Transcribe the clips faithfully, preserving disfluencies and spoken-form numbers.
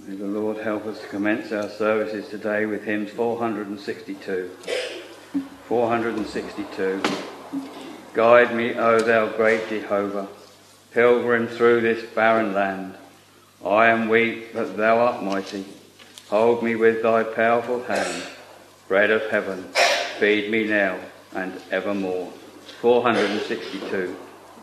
May the Lord help us to commence our services today with hymns four hundred sixty-two. four hundred sixty-two. Guide me, O thou great Jehovah, pilgrim through this barren land. I am weak, but thou art mighty. Hold me with thy powerful hand. Bread of heaven, feed me now and evermore. four hundred sixty-two.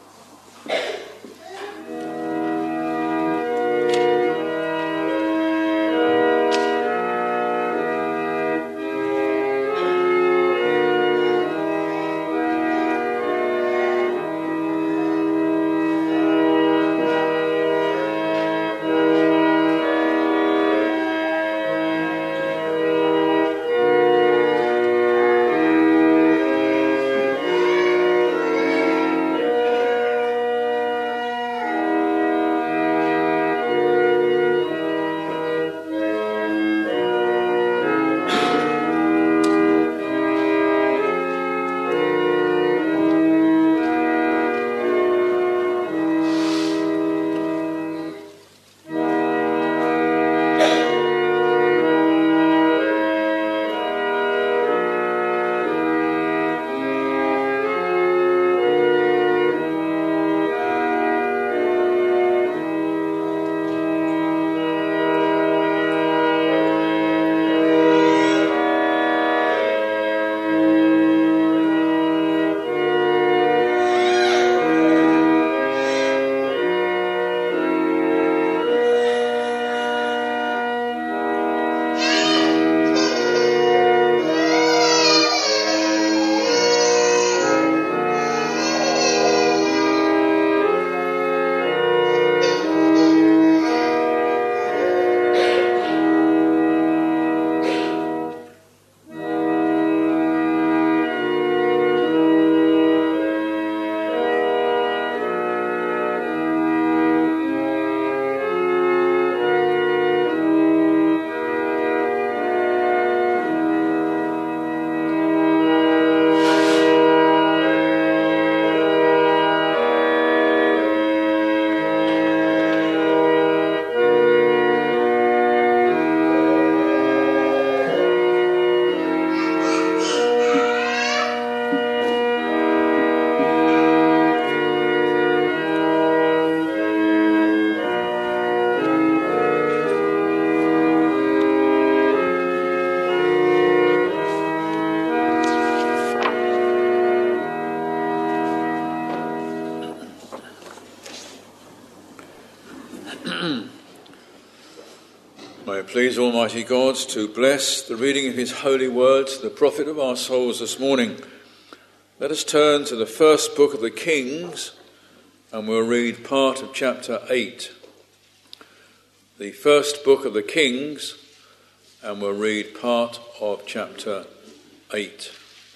Please, Almighty God, to bless the reading of his holy word, the prophet of our souls this morning. Let us turn to the first book of the Kings, and we'll read part of chapter eight. The first book of the Kings, and we'll read part of chapter eight.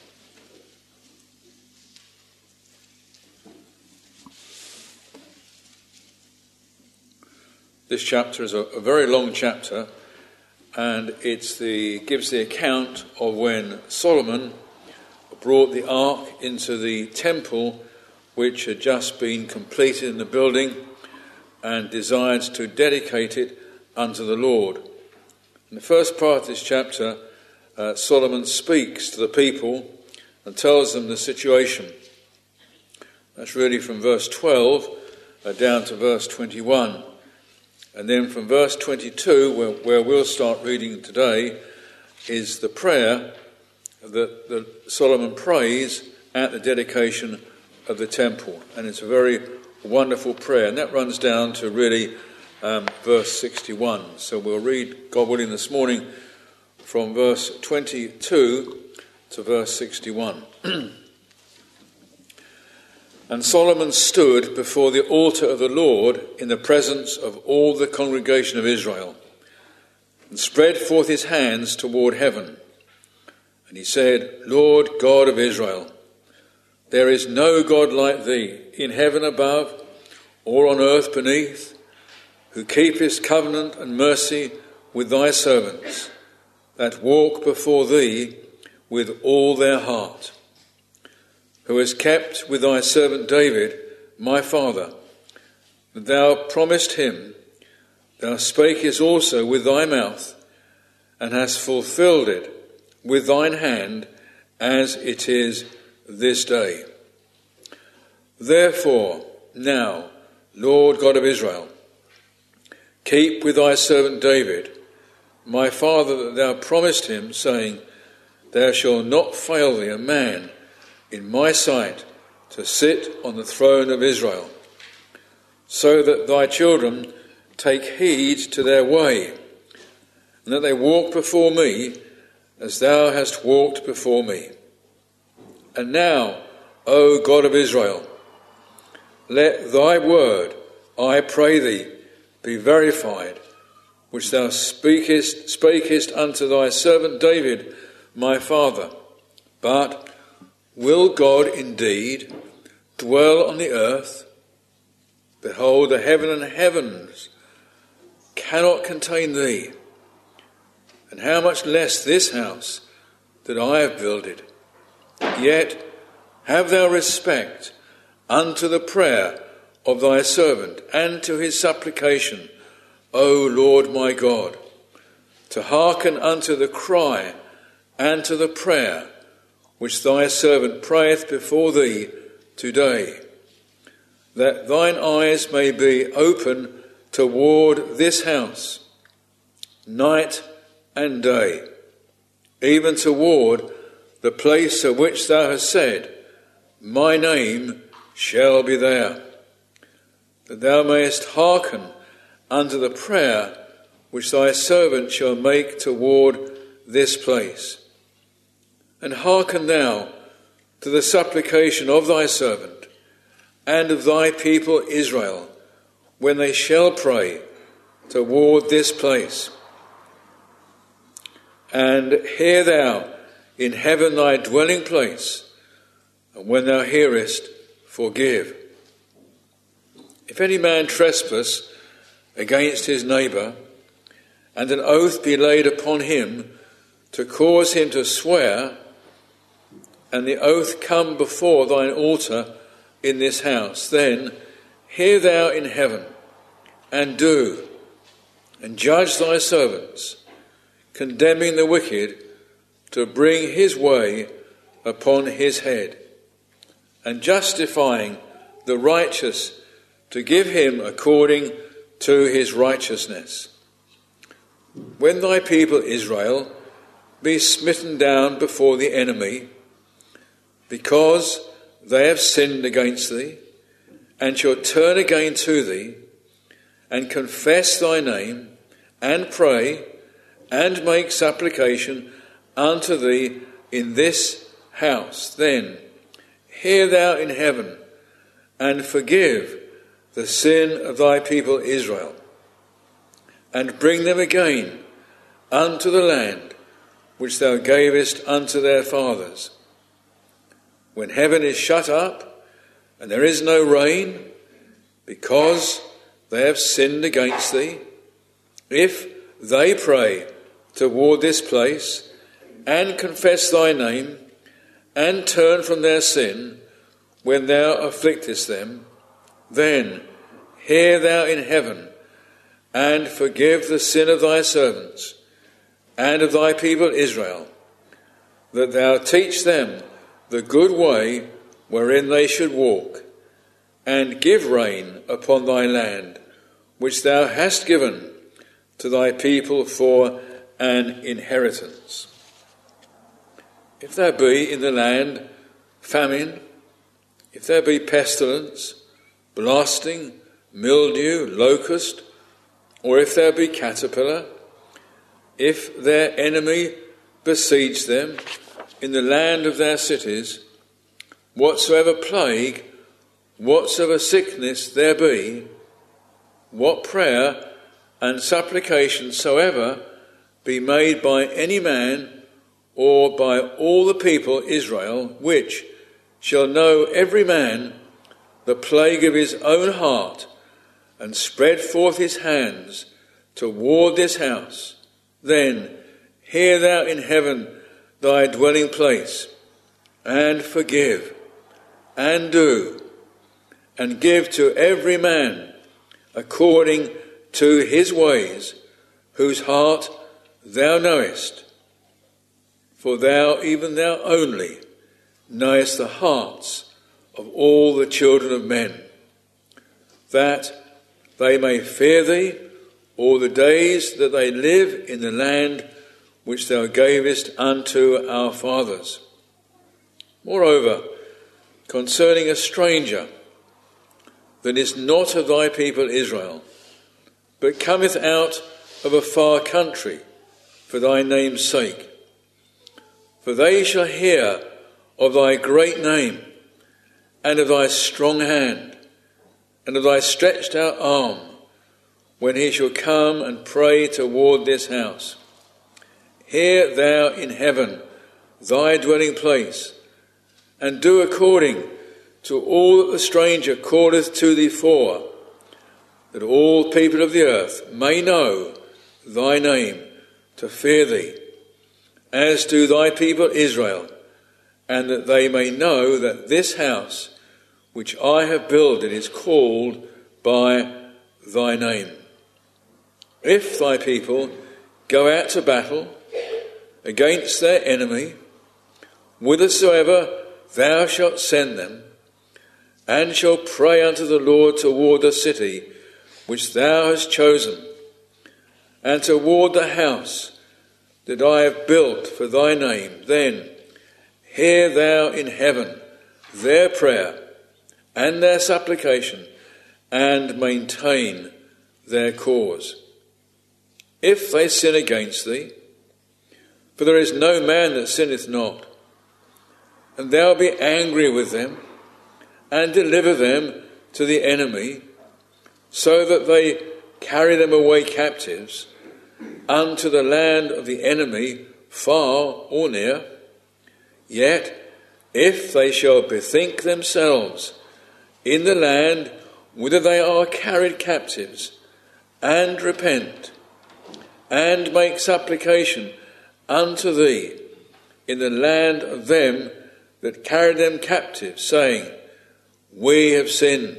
This chapter is a, a very long chapter, and it's the gives the account of when Solomon brought the ark into the temple, which had just been completed in the building, and desired to dedicate it unto the Lord. In the first part of this chapter, uh, Solomon speaks to the people and tells them the situation. That's really from verse twelve uh, down to verse twenty-one. And then from verse twenty-two, where, where we'll start reading today, is the prayer that, that Solomon prays at the dedication of the temple. And it's a very wonderful prayer. And that runs down to really um, verse sixty-one. So we'll read, God willing, this morning from verse twenty-two to verse sixty-one. And Solomon stood before the altar of the Lord in the presence of all the congregation of Israel, and spread forth his hands toward heaven. And he said, Lord God of Israel, there is no God like thee in heaven above or on earth beneath, who keepest covenant and mercy with thy servants, that walk before thee with all their heart, who has kept with thy servant David, my father, that thou promised him thou spakest also with thy mouth, and hast fulfilled it with thine hand, as it is this day. Therefore, now, Lord God of Israel, keep with thy servant David, my father, that thou promised him, saying, there shall not fail thee a man in my sight to sit on the throne of Israel, so that thy children take heed to their way, and that they walk before me as thou hast walked before me. And now, O God of Israel, let thy word, I pray thee, be verified, which thou speakest, spakest unto thy servant David, my father. But will God indeed dwell on the earth? Behold, the heaven and heavens cannot contain thee, and how much less this house that I have builded. Yet have thou respect unto the prayer of thy servant, and to his supplication, O Lord my God, to hearken unto the cry and to the prayer which thy servant prayeth before thee today, that thine eyes may be open toward this house, night and day, even toward the place of which thou hast said, my name shall be there, that thou mayest hearken unto the prayer which thy servant shall make toward this place. And hearken thou to the supplication of thy servant and of thy people Israel, when they shall pray toward this place. And hear thou in heaven thy dwelling place, and when thou hearest, forgive. If any man trespass against his neighbour, and an oath be laid upon him to cause him to swear, and the oath come before thine altar in this house, then hear thou in heaven, and do, and judge thy servants, condemning the wicked to bring his way upon his head, and justifying the righteous to give him according to his righteousness. When thy people Israel be smitten down before the enemy, because they have sinned against thee, and shall turn again to thee, and confess thy name, and pray, and make supplication unto thee in this house, then hear thou in heaven, and forgive the sin of thy people Israel, and bring them again unto the land which thou gavest unto their fathers. When heaven is shut up, and there is no rain, because they have sinned against thee, if they pray toward this place, and confess thy name, and turn from their sin, when thou afflictest them, then hear thou in heaven, and forgive the sin of thy servants, and of thy people Israel, that thou teach them the good way wherein they should walk, and give rain upon thy land, which thou hast given to thy people for an inheritance. If there be in the land famine, if there be pestilence, blasting, mildew, locust, or if there be caterpillar, if their enemy besiege them in the land of their cities, whatsoever plague, whatsoever sickness there be, what prayer and supplication soever be made by any man or by all the people Israel, which shall know every man the plague of his own heart, and spread forth his hands toward this house, then hear thou in heaven thy dwelling place, and forgive, and do, and give to every man according to his ways, whose heart thou knowest. For thou, even thou only, knowest the hearts of all the children of men, that they may fear thee all the days that they live in the land which thou gavest unto our fathers. Moreover, concerning a stranger that is not of thy people Israel, but cometh out of a far country for thy name's sake, for they shall hear of thy great name, and of thy strong hand, and of thy stretched out arm, when he shall come and pray toward this house. Hear thou in heaven thy dwelling place, and do according to all that the stranger calleth to thee for, that all people of the earth may know thy name, to fear thee, as do thy people Israel, and that they may know that this house which I have builded is called by thy name. If thy people go out to battle against their enemy, whithersoever thou shalt send them, and shall pray unto the Lord toward the city which thou hast chosen, and toward the house that I have built for thy name, then hear thou in heaven their prayer and their supplication, and maintain their cause. If they sin against thee, for there is no man that sinneth not, and thou be angry with them, and deliver them to the enemy, so that they carry them away captives unto the land of the enemy, far or near, yet if they shall bethink themselves in the land whither they are carried captives, and repent, and make supplication unto thee in the land of them that carried them captive, saying, We have sinned,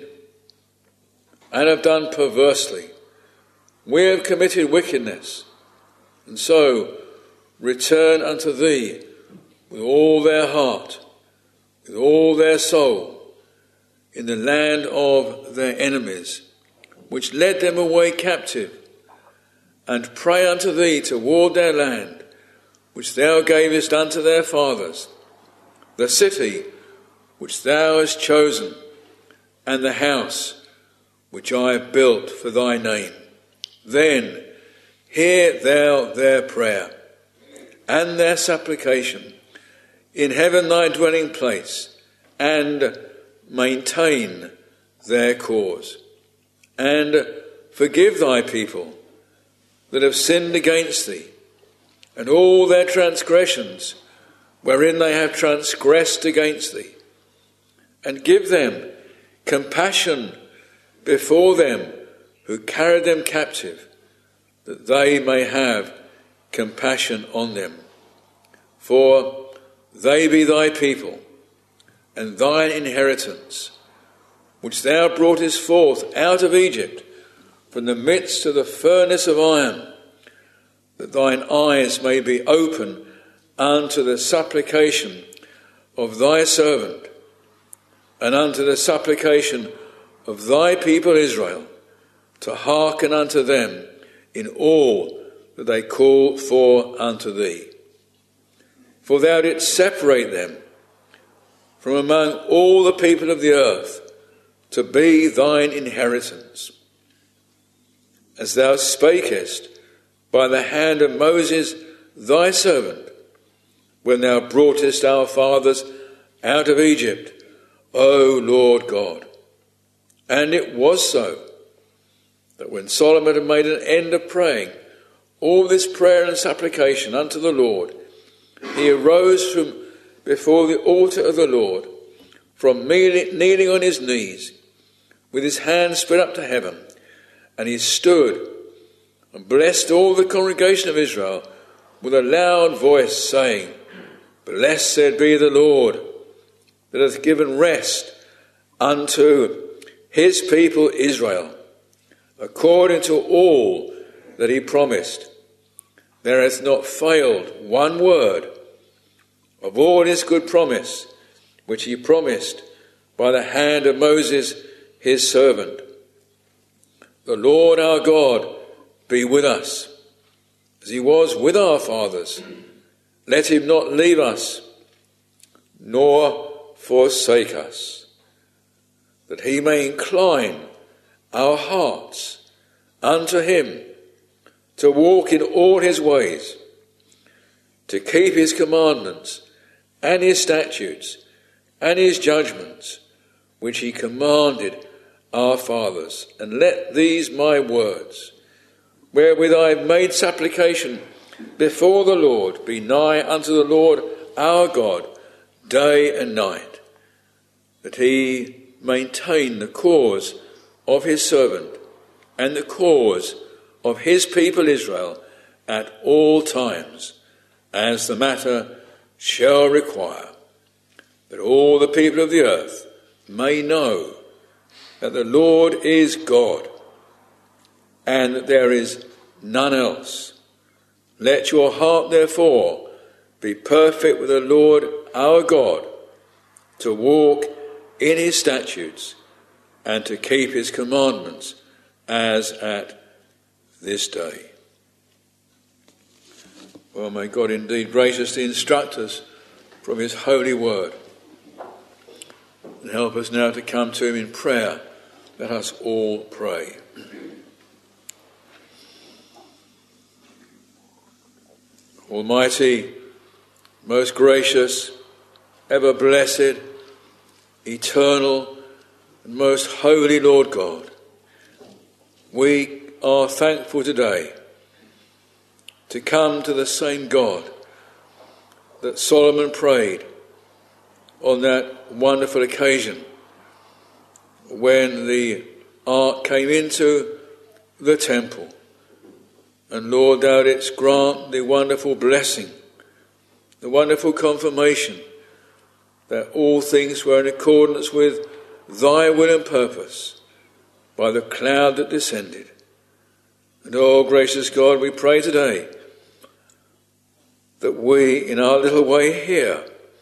and have done perversely, we have committed wickedness, and so return unto thee with all their heart, with all their soul, in the land of their enemies, which led them away captive, and pray unto thee toward their land, which thou gavest unto their fathers, the city which thou hast chosen, and the house which I have built for thy name. Then hear thou their prayer and their supplication in heaven thy dwelling place, and maintain their cause. And forgive thy people that have sinned against thee, and all their transgressions wherein they have transgressed against thee, and give them compassion before them who carried them captive, that they may have compassion on them. For they be thy people, and thine inheritance, which thou broughtest forth out of Egypt from the midst of the furnace of iron, that thine eyes may be open unto the supplication of thy servant, and unto the supplication of thy people Israel, to hearken unto them in all that they call for unto thee. For thou didst separate them from among all the people of the earth, to be thine inheritance, as thou spakest by the hand of Moses thy servant, when thou broughtest our fathers out of Egypt, O Lord God. And it was so, that when Solomon had made an end of praying all this prayer and supplication unto the Lord, he arose from before the altar of the Lord, from kneeling on his knees, with his hands spread up to heaven, and he stood and blessed all the congregation of Israel with a loud voice, saying, Blessed be the Lord, that hath given rest unto his people Israel, according to all that he promised. There hath not failed one word of all his good promise, which he promised by the hand of Moses his servant. The Lord our God be with us, as he was with our fathers. Let him not leave us, nor forsake us, that he may incline our hearts unto him, to walk in all his ways, to keep his commandments and his statutes and his judgments, which he commanded our fathers. And let these my words, wherewith I have made supplication before the Lord, be nigh unto the Lord our God day and night, that he maintain the cause of his servant and the cause of his people Israel at all times, as the matter shall require, that all the people of the earth may know that the Lord is God, and that there is none else. Let your heart therefore be perfect with the Lord our God, to walk in his statutes and to keep his commandments, as at this day. Well, may God indeed graciously instruct us from his holy word, and help us now to come to him in prayer. Let us all pray. Almighty, most gracious, ever blessed, eternal, and most holy Lord God, we are thankful today to come to the same God that Solomon prayed on that wonderful occasion when the ark came into the temple. And Lord, thou didst grant the wonderful blessing, the wonderful confirmation that all things were in accordance with thy will and purpose by the cloud that descended. And oh, gracious God, we pray today that we, in our little way here,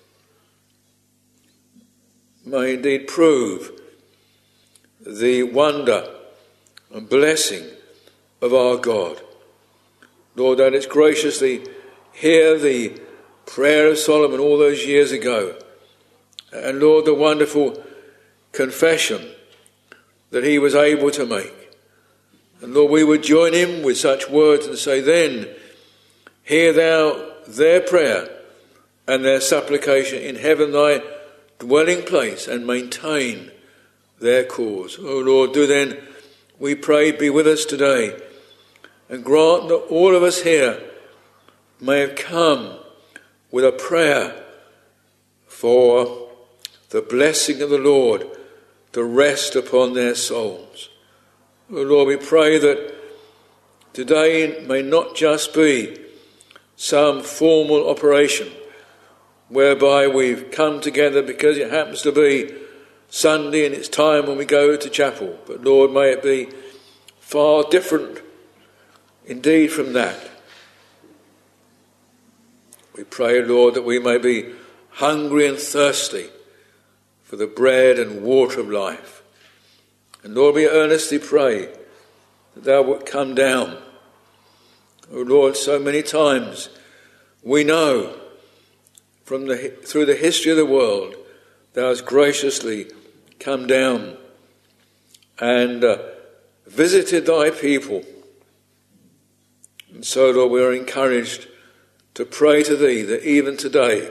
may indeed prove the wonder and blessing of our God. Lord, that it's graciously hear the prayer of Solomon all those years ago. And Lord, the wonderful confession that he was able to make. And Lord, we would join him with such words and say, then, hear thou their prayer and their supplication in heaven, thy dwelling place, and maintain their cause. Oh Lord, do then, we pray, be with us today, and grant that all of us here may have come with a prayer for the blessing of the Lord to rest upon their souls. Oh Lord, we pray that today may not just be some formal operation whereby we've come together because it happens to be Sunday and it's time when we go to chapel. But Lord, may it be far different indeed from that. We pray, Lord, that we may be hungry and thirsty for the bread and water of life. And Lord, we earnestly pray that thou wilt come down. Oh Lord, so many times we know from the through the history of the world, thou hast graciously come down and uh, visited thy people. And so, Lord, we are encouraged to pray to thee that even today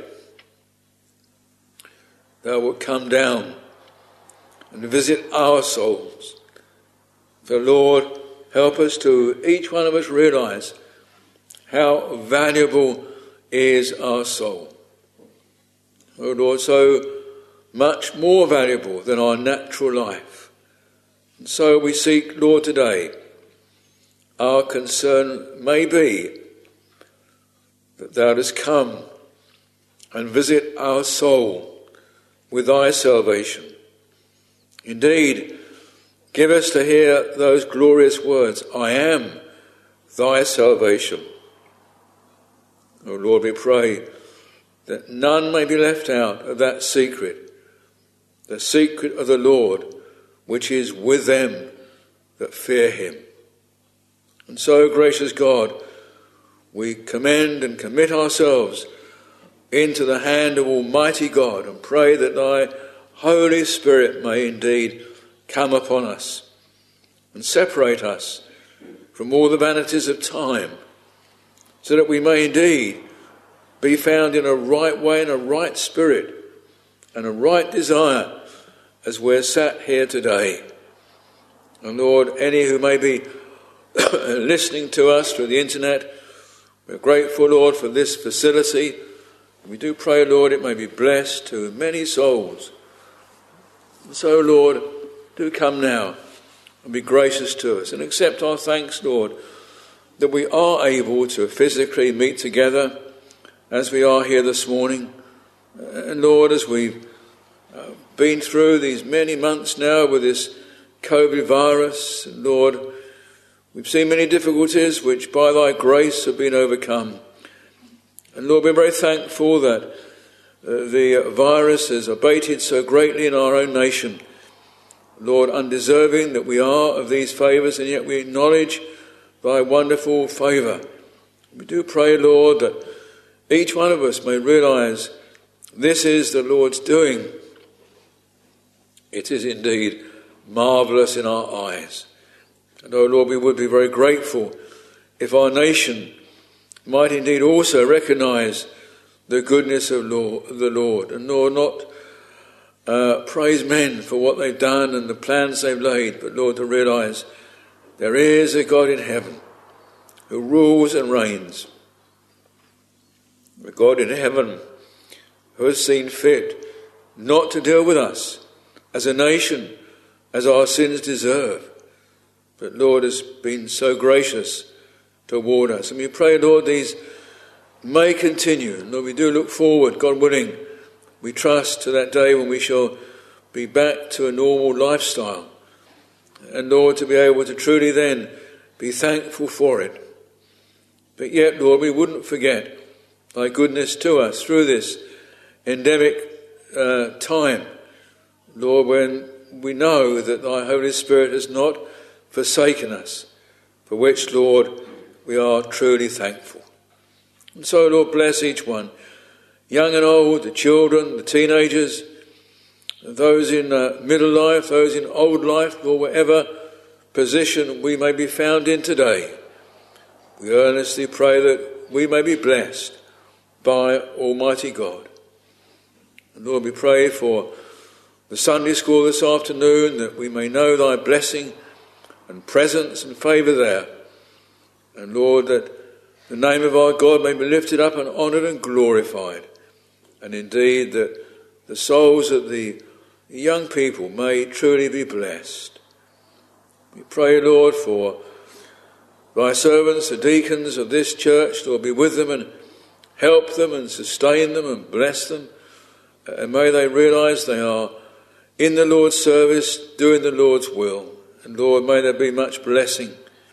thou wilt come down and visit our souls. So, Lord, help us to, each one of us, realise how valuable is our soul. Oh, Lord, so much more valuable than our natural life. And so we seek, Lord, today, our concern may be that thou dost come and visit our soul with thy salvation. Indeed, Give us to hear those glorious words, I am thy salvation. O Lord, we pray that none may be left out of that secret, the secret of the Lord, which is with them that fear him. And so, gracious God, we commend and commit ourselves into the hand of Almighty God and pray that thy Holy Spirit may indeed come upon us and separate us from all the vanities of time, so that we may indeed be found in a right way and a right spirit and a right desire as we're sat here today. And Lord, any who may be listening to us through the internet, we're grateful, Lord, for this facility. We do pray, Lord, it may be blessed to many souls. And so, Lord, do come now and be gracious to us and accept our thanks, Lord, that we are able to physically meet together as we are here this morning. And Lord, as we've uh, been through these many months now with this COVID virus, and Lord, we've seen many difficulties which by thy grace have been overcome. And Lord, we're very thankful that uh, the virus has abated so greatly in our own nation. Lord, undeserving that we are of these favours, and yet we acknowledge thy wonderful favour. We do pray, Lord, that each one of us may realise this is the Lord's doing. It is indeed marvellous in our eyes. And, oh Lord, we would be very grateful if our nation might indeed also recognise the goodness of the Lord, and Lord, not uh, praise men for what they've done and the plans they've laid, but Lord, to realise there is a God in heaven who rules and reigns. A God in heaven who has seen fit not to deal with us as a nation as our sins deserve, but Lord has been so gracious toward us. And we pray, Lord, these may continue. And Lord, we do look forward, God willing, we trust to that day when we shall be back to a normal lifestyle. And Lord, to be able to truly then be thankful for it. But yet, Lord, we wouldn't forget thy goodness to us through this endemic uh, time. Lord, when we know that thy Holy Spirit has not forsaken us, for which, Lord, we are truly thankful. And so, Lord, bless each one, young and old, the children, the teenagers, those in uh, middle life, those in old life, or whatever position we may be found in today. We earnestly pray that we may be blessed by Almighty God. And Lord, we pray for the Sunday school this afternoon, that we may know thy blessing and presence and favour there. And Lord, that the name of our God may be lifted up and honoured and glorified. And indeed that the souls of the young people may truly be blessed. We pray, Lord, for thy servants, the deacons of this church. Lord, be with them and help them and sustain them and bless them. And may they realise they are in the Lord's service, doing the Lord's will. And Lord, may there be much blessing.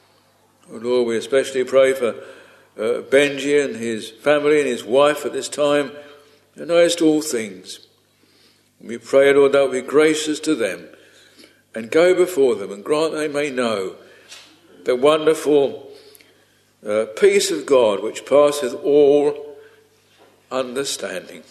Oh Lord, we especially pray for uh, Benji and his family and his wife at this time, and knowest all things. And we pray, Lord, that will be gracious to them, and go before them, and grant they may know the wonderful uh, peace of God which passeth all understanding.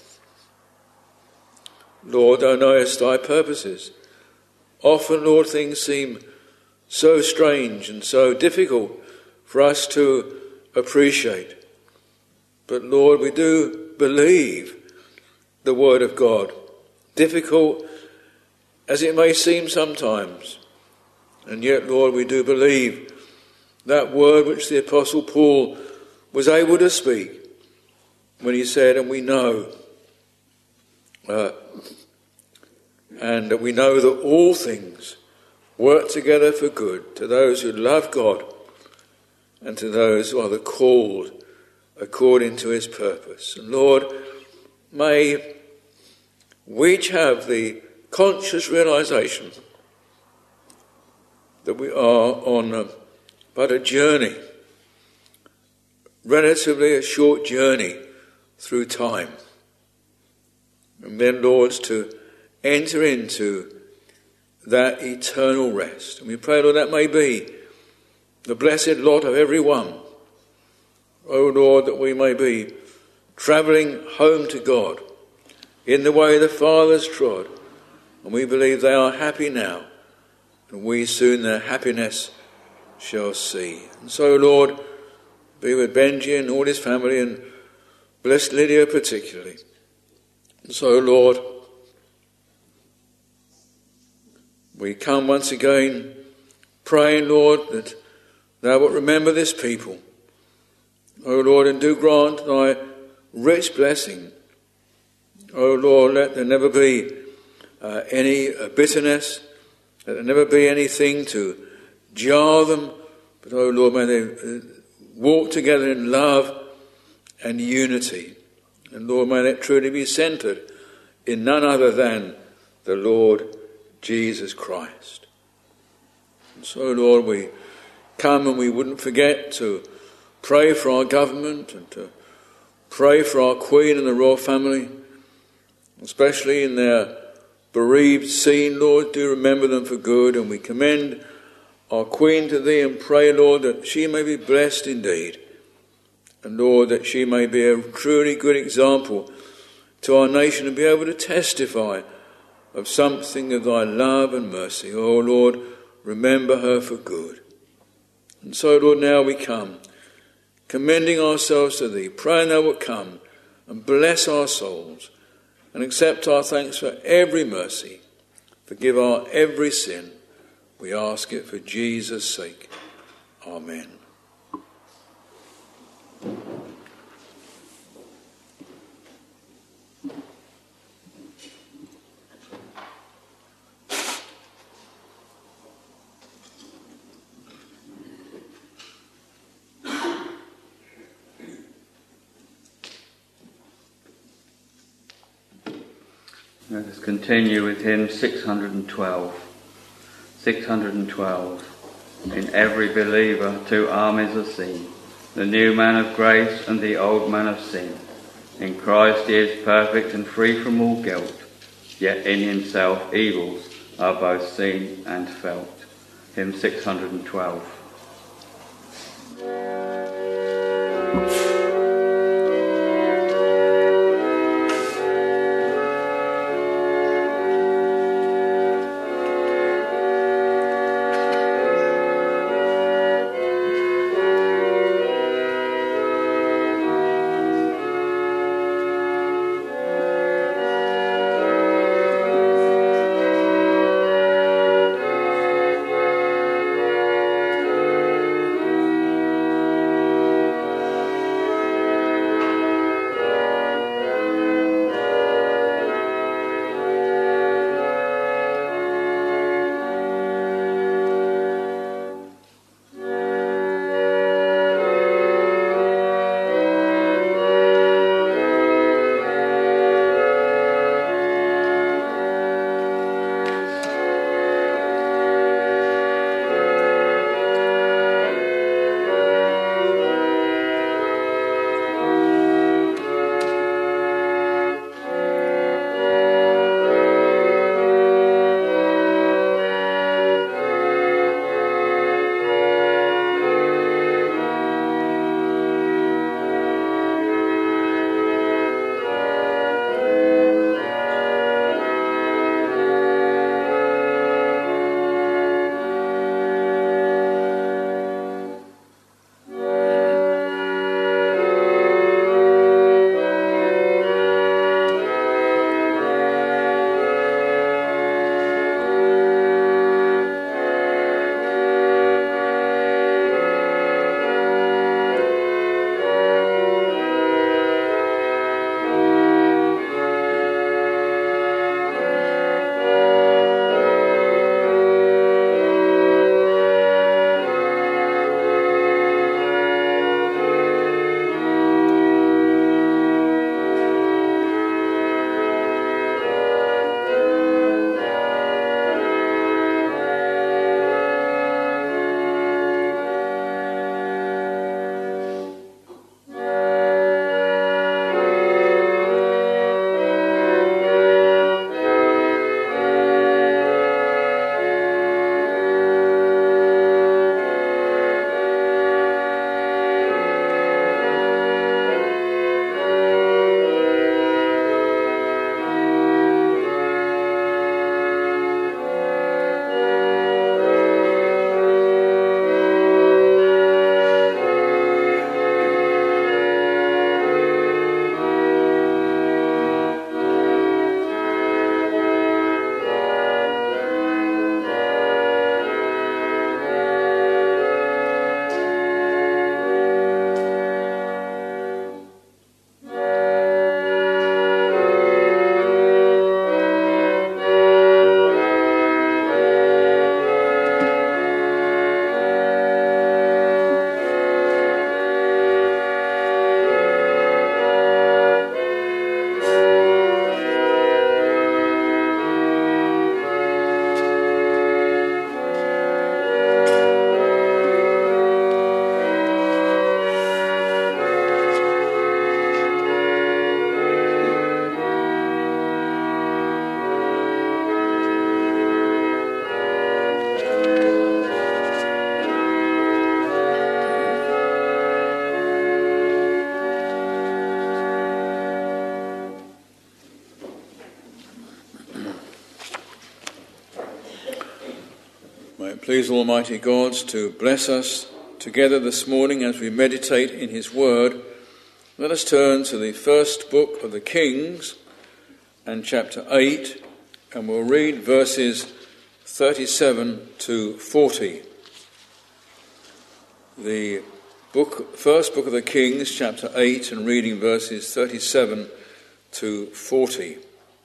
Lord, thou knowest thy purposes. Often, Lord, things seem so strange and so difficult for us to appreciate. But Lord, we do believe the word of God, difficult as it may seem sometimes. And yet, Lord, we do believe that word which the Apostle Paul was able to speak when he said, and we know, uh, and we know that all things work together for good to those who love God and to those who are the called according to his purpose. And Lord, may we each have the conscious realisation that we are on a, but a journey, relatively a short journey through time. And then, Lord, to enter into that eternal rest. And we pray, Lord, that may be the blessed lot of every one. Oh, Lord, that we may be travelling home to God in the way the fathers trod. And we believe they are happy now, and we soon their happiness shall see. And so, Lord, be with Benji and all his family, and bless Lydia particularly. And so, Lord, we come once again praying, Lord, that thou wilt remember this people. O Lord, and do grant thy rich blessing. O Lord, let there never be uh, any uh, bitterness, let there never be anything to jar them, but, O Lord, may they uh, walk together in love and unity. And, Lord, may it truly be centred in none other than the Lord Jesus Christ. And so, Lord, we come and we wouldn't forget to pray for our government and to pray for our Queen and the royal family, especially in their bereaved scene. Lord, do remember them for good, and we commend our Queen to thee and pray, Lord, that she may be blessed indeed, and Lord, that she may be a truly good example to our nation and be able to testify of something of thy love and mercy. Oh Lord, remember her for good. And so, Lord, now we come, commending ourselves to thee, praying thou wilt come and bless our souls and accept our thanks for every mercy, forgive our every sin. We ask it for Jesus' sake. Amen. Let us continue with hymn six hundred twelve. six hundred twelve. In every believer two armies are seen, the new man of grace and the old man of sin. In Christ he is perfect and free from all guilt, yet in himself evils are both seen and felt. Hymn six hundred twelve. Please, Almighty God, to bless us together this morning as we meditate in his word. Let us turn to the first book of the Kings and chapter eight, and we'll read verses thirty-seven to forty. The book, first book of the Kings, chapter eight, and reading verses thirty-seven to forty.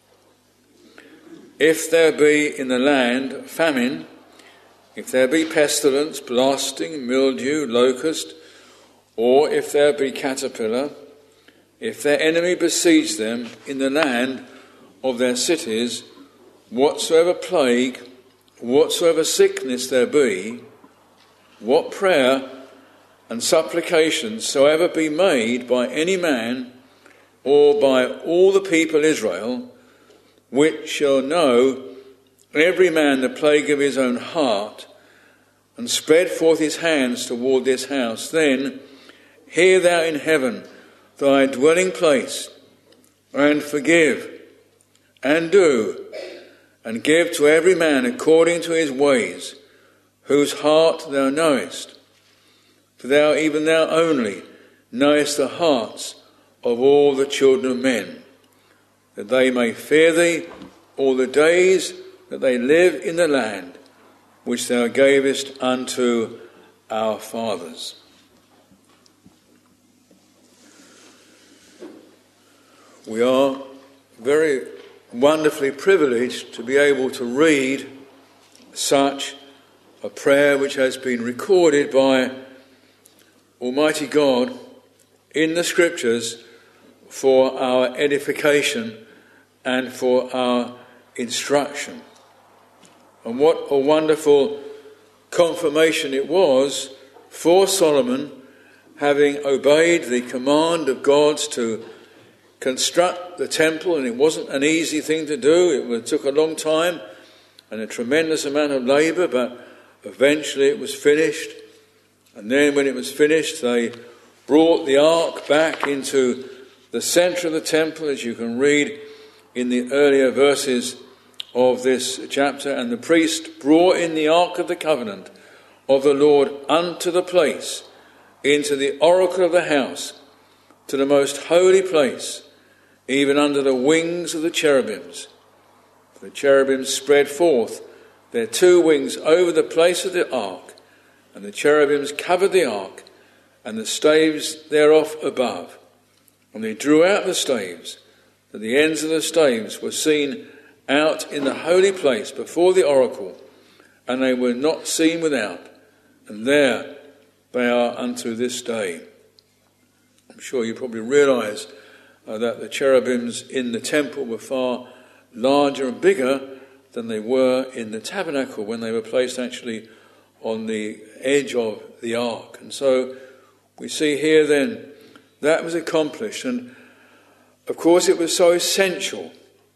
If there be in the land famine, if there be pestilence, blasting, mildew, locust, or if there be caterpillar, if their enemy besiege them in the land of their cities, whatsoever plague, whatsoever sickness there be, what prayer and supplication soever be made by any man or by all the people Israel, which shall know every man the plague of his own heart, and spread forth his hands toward this house, then hear thou in heaven thy dwelling place, and forgive, and do, and give to every man according to his ways, whose heart thou knowest. For thou, even thou only, knowest the hearts of all the children of men, that they may fear thee all the days that they live in the land which thou gavest unto our fathers. We are very wonderfully privileged to be able to read such a prayer which has been recorded by Almighty God in the Scriptures for our edification and for our instruction. And what a wonderful confirmation it was for Solomon, having obeyed the command of God to construct the temple. And it wasn't an easy thing to do. It took a long time and a tremendous amount of labour, but eventually it was finished. And then when it was finished, they brought the ark back into the centre of the temple, as you can read in the earlier verses of this chapter. And the priest brought in the ark of the covenant of the Lord unto the place, into the oracle of the house, to the most holy place, even under the wings of the cherubims. The cherubims spread forth their two wings over the place of the ark, and the cherubims covered the ark, and the staves thereof above. And they drew out the staves, that the ends of the staves were seen out in the holy place before the oracle, and they were not seen without. And there they are unto this day. I'm sure you probably realise uh, that the cherubims in the temple were far larger and bigger than they were in the tabernacle when they were placed actually on the edge of the ark. And so we see here then that was accomplished. And of course it was so essential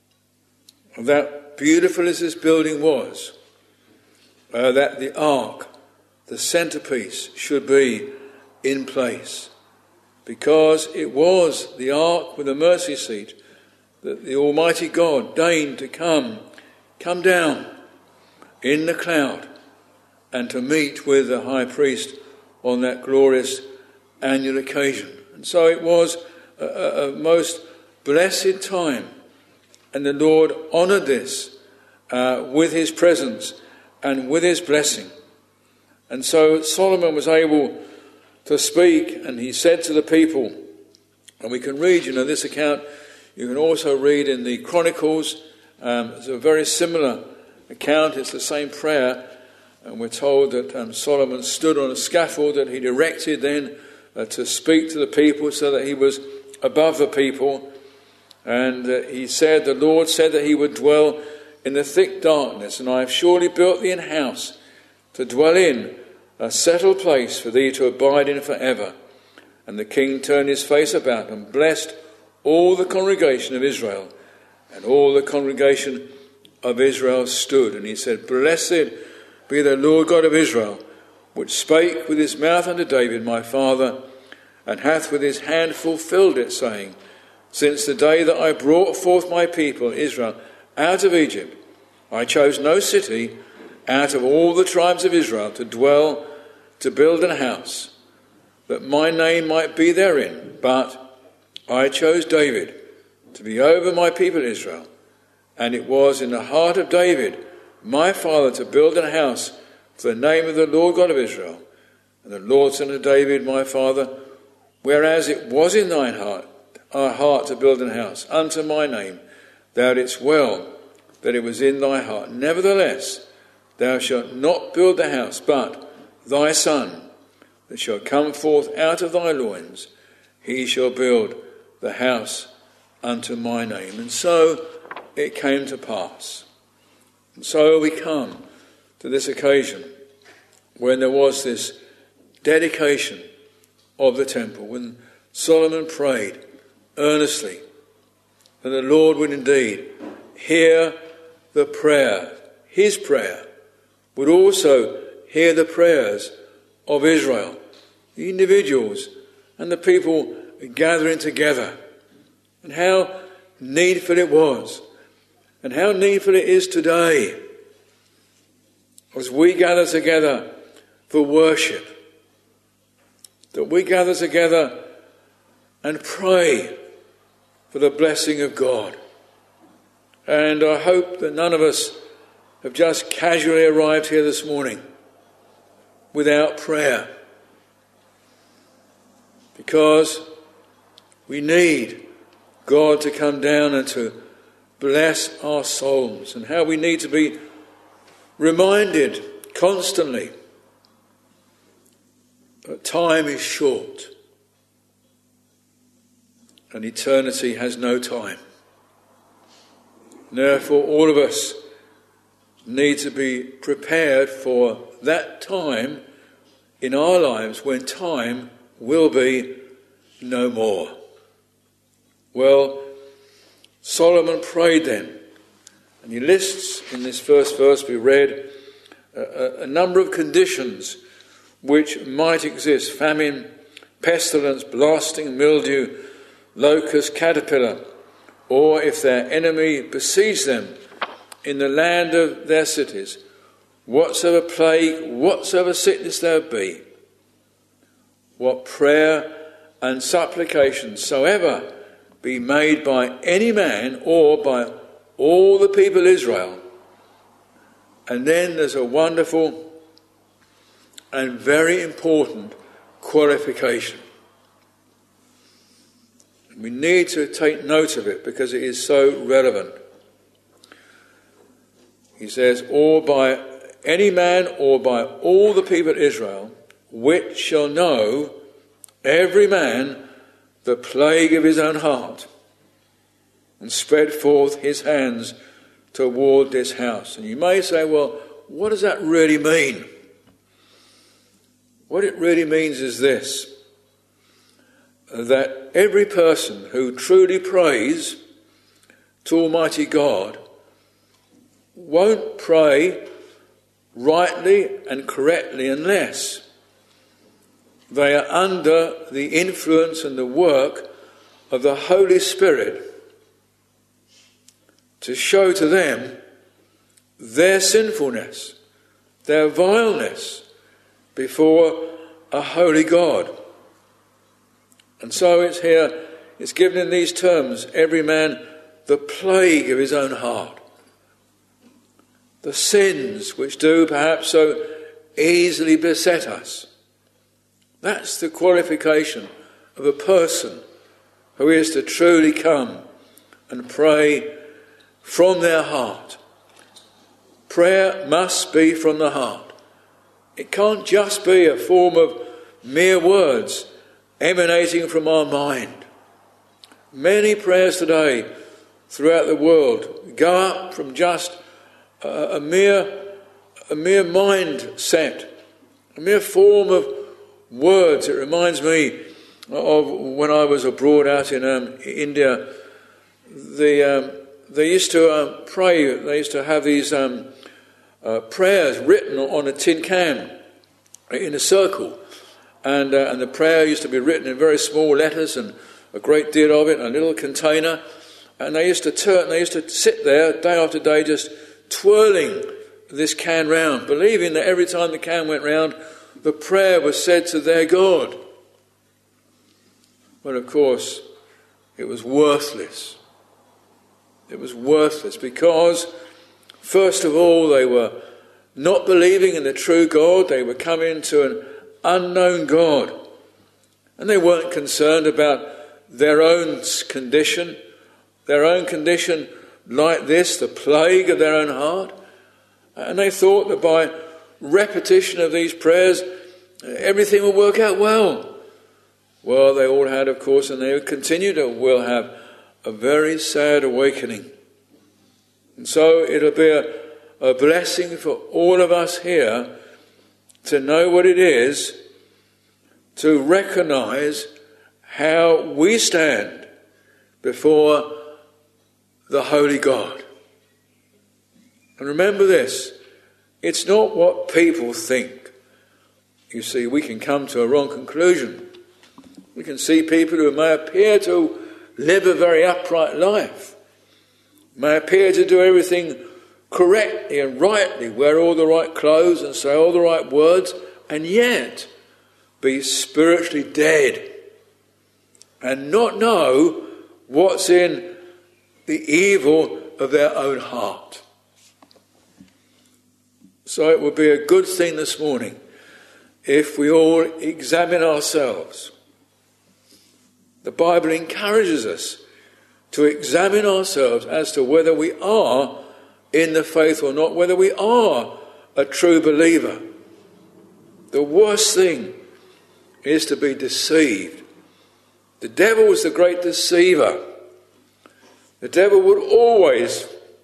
that, beautiful as this building was, uh, that the ark, the centrepiece, should be in place. Because it was the ark with the mercy seat that the Almighty God deigned to come, come down in the cloud and to meet with the high priest on that glorious annual occasion. And so it was a, a, a most blessed time. And the Lord honoured this uh, with his presence and with his blessing. And so Solomon was able to speak, and he said to the people, and we can read, you know, this account, you can also read in the Chronicles. Um, it's a very similar account, it's the same prayer, and we're told that um, Solomon stood on a scaffold that he'd erected then uh, to speak to the people, so that he was above the people. And uh, he said, the Lord said that he would dwell in the thick darkness, and I have surely built thee an house to dwell in, a settled place for thee to abide in forever. And the king turned his face about and blessed all the congregation of Israel. And all the congregation of Israel stood. And he said, Blessed be the Lord God of Israel, which spake with his mouth unto David my father, and hath with his hand fulfilled it, saying, Since the day that I brought forth my people Israel out of Egypt, I chose no city out of all the tribes of Israel to dwell, to build an house, that my name might be therein. But I chose David to be over my people Israel, and it was in the heart of David, my father, to build an house for the name of the Lord God of Israel. And the Lord said to David, my father, whereas it was in thine heart, our heart to build an house unto my name, thou didst well that it was in thy heart. Nevertheless, thou shalt not build the house, but thy son, that shall come forth out of thy loins, he shall build the house unto my name. And so it came to pass. And so we come to this occasion when there was this dedication of the temple, when Solomon prayed earnestly that the Lord would indeed hear the prayer, his prayer, would also hear the prayers of Israel, the individuals and the people gathering together, and how needful it was, and how needful it is today as we gather together for worship, that we gather together and pray for the blessing of God. And I hope that none of us have just casually arrived here this morning without prayer, because we need God to come down and to bless our souls, and how we need to be reminded constantly that time is short and eternity has no time. Therefore, all of us need to be prepared for that time in our lives when time will be no more. Well, Solomon prayed then, and he lists in this first verse we read a, a number of conditions which might exist: famine, pestilence, blasting, mildew, locust, caterpillar, or if their enemy besieged them in the land of their cities, whatsoever plague, whatsoever sickness there be, what prayer and supplication soever be made by any man or by all the people of Israel. And then there's a wonderful and very important qualification. We need to take note of it because it is so relevant. He says, or by any man or by all the people of Israel, which shall know every man the plague of his own heart, and spread forth his hands toward this house. And you may say, well, what does that really mean? What it really means is this: that every person who truly prays to Almighty God won't pray rightly and correctly unless they are under the influence and the work of the Holy Spirit to show to them their sinfulness, their vileness before a holy God. And so it's here, it's given in these terms: every man the plague of his own heart. The sins which do perhaps so easily beset us. That's the qualification of a person who is to truly come and pray from their heart. Prayer must be from the heart. It can't just be a form of mere words emanating from our mind. Many prayers today throughout the world go up from just a, a mere a mere mindset, a mere form of words. It reminds me of when I was abroad out in um, India. The um, they used to uh, pray. They used to have these um, uh, prayers written on a tin can in a circle. And, uh, and the prayer used to be written in very small letters, and a great deal of it in a little container. And they used to turn, they used to sit there day after day just twirling this can round, believing that every time the can went round, the prayer was said to their God. But of course, it was worthless. It was worthless because, first of all, they were not believing in the true God. They were coming to an unknown God. And they weren't concerned about their own condition, their own condition like this, the plague of their own heart. And they thought that by repetition of these prayers, everything would work out well. Well, they all had, of course, and they would continue to will have a very sad awakening. And so it'll be a, a blessing for all of us here to know what it is to recognise how we stand before the Holy God. And remember this, it's not what people think. You see, we can come to a wrong conclusion. We can see people who may appear to live a very upright life, may appear to do everything correctly and rightly, wear all the right clothes and say all the right words, and yet be spiritually dead and not know what's in the evil of their own heart. So it would be a good thing this morning if we all examine ourselves. The Bible encourages us to examine ourselves as to whether we are in the faith or not, whether we are a true believer. The worst thing is to be deceived. The devil was the great deceiver. The devil would always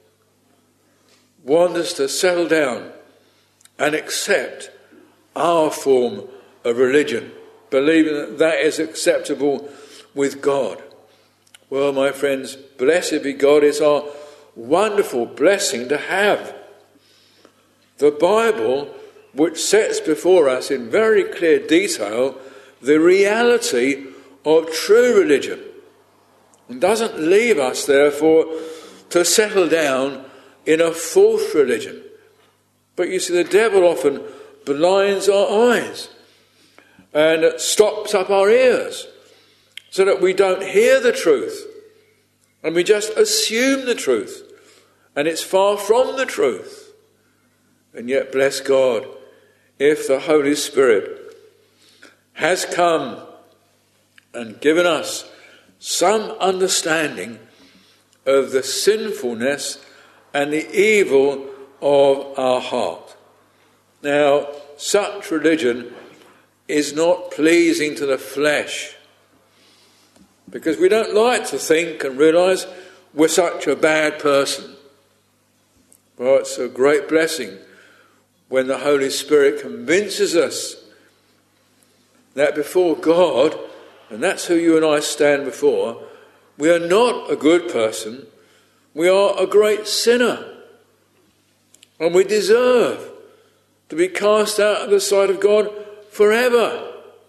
want us to settle down and accept our form of religion, believing that that is acceptable with God. Well, my friends, blessed be God, it's our wonderful blessing to have the Bible, which sets before us in very clear detail the reality of true religion, and doesn't leave us, therefore, to settle down in a false religion. But you see, the devil often blinds our eyes and stops up our ears so that we don't hear the truth and we just assume the truth, and it's far from the truth. And yet, bless God, if the Holy Spirit has come and given us some understanding of the sinfulness and the evil of our heart. Now, such religion is not pleasing to the flesh, because we don't like to think and realise we're such a bad person. But it's a great blessing when the Holy Spirit convinces us that before God, and that's who you and I stand before, we are not a good person, we are a great sinner. And we deserve to be cast out of the sight of God forever.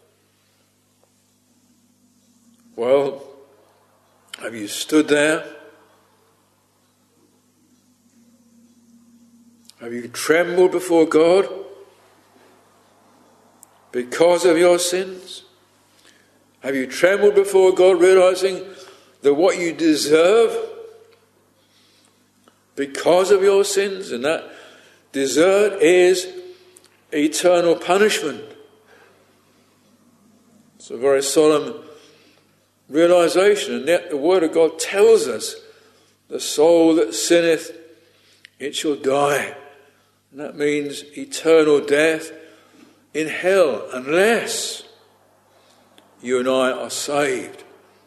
Well, have you stood there? Have you trembled before God because of your sins? Have you trembled before God, realizing that what you deserve because of your sins, and that desert is eternal punishment? It's a very solemn realization, and yet the Word of God tells us, the soul that sinneth, it shall die. And that means eternal death in hell, unless you and I are saved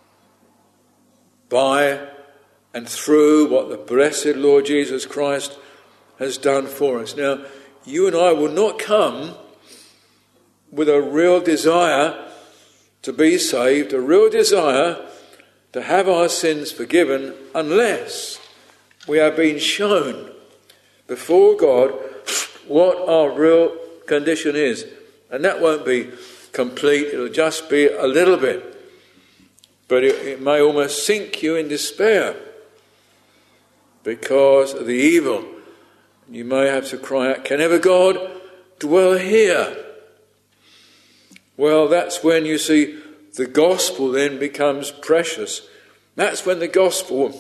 by and through what the blessed Lord Jesus Christ has done for us. Now, you and I will not come with a real desire to be saved, a real desire to have our sins forgiven, unless we have been shown before God what our real condition is. And that won't be complete, it'll just be a little bit. But it, it may almost sink you in despair because of the evil You may have to cry out, can ever God dwell here? Well, that's when you see the gospel then becomes precious. That's when the gospel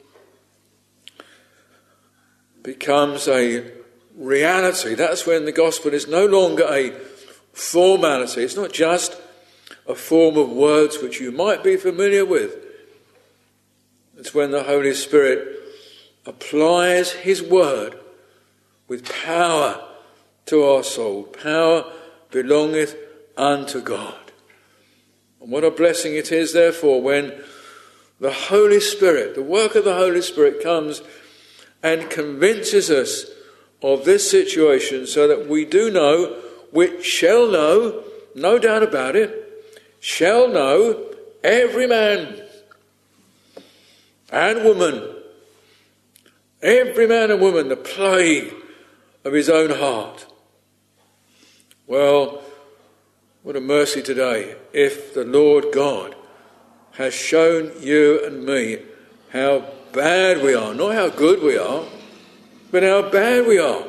becomes a reality. That's when the gospel is no longer a formality. It's not just a form of words which you might be familiar with. It's when the Holy Spirit applies his word with power to our soul. Power belongeth unto God. And what a blessing it is, therefore, when the Holy Spirit, the work of the Holy Spirit, comes and convinces us of this situation, so that we do know, which shall know, no doubt about it, shall know every man and woman, every man and woman, the plague of his own heart. Well, what a mercy today if the Lord God has shown you and me how bad we are, not how good we are, but how bad we are.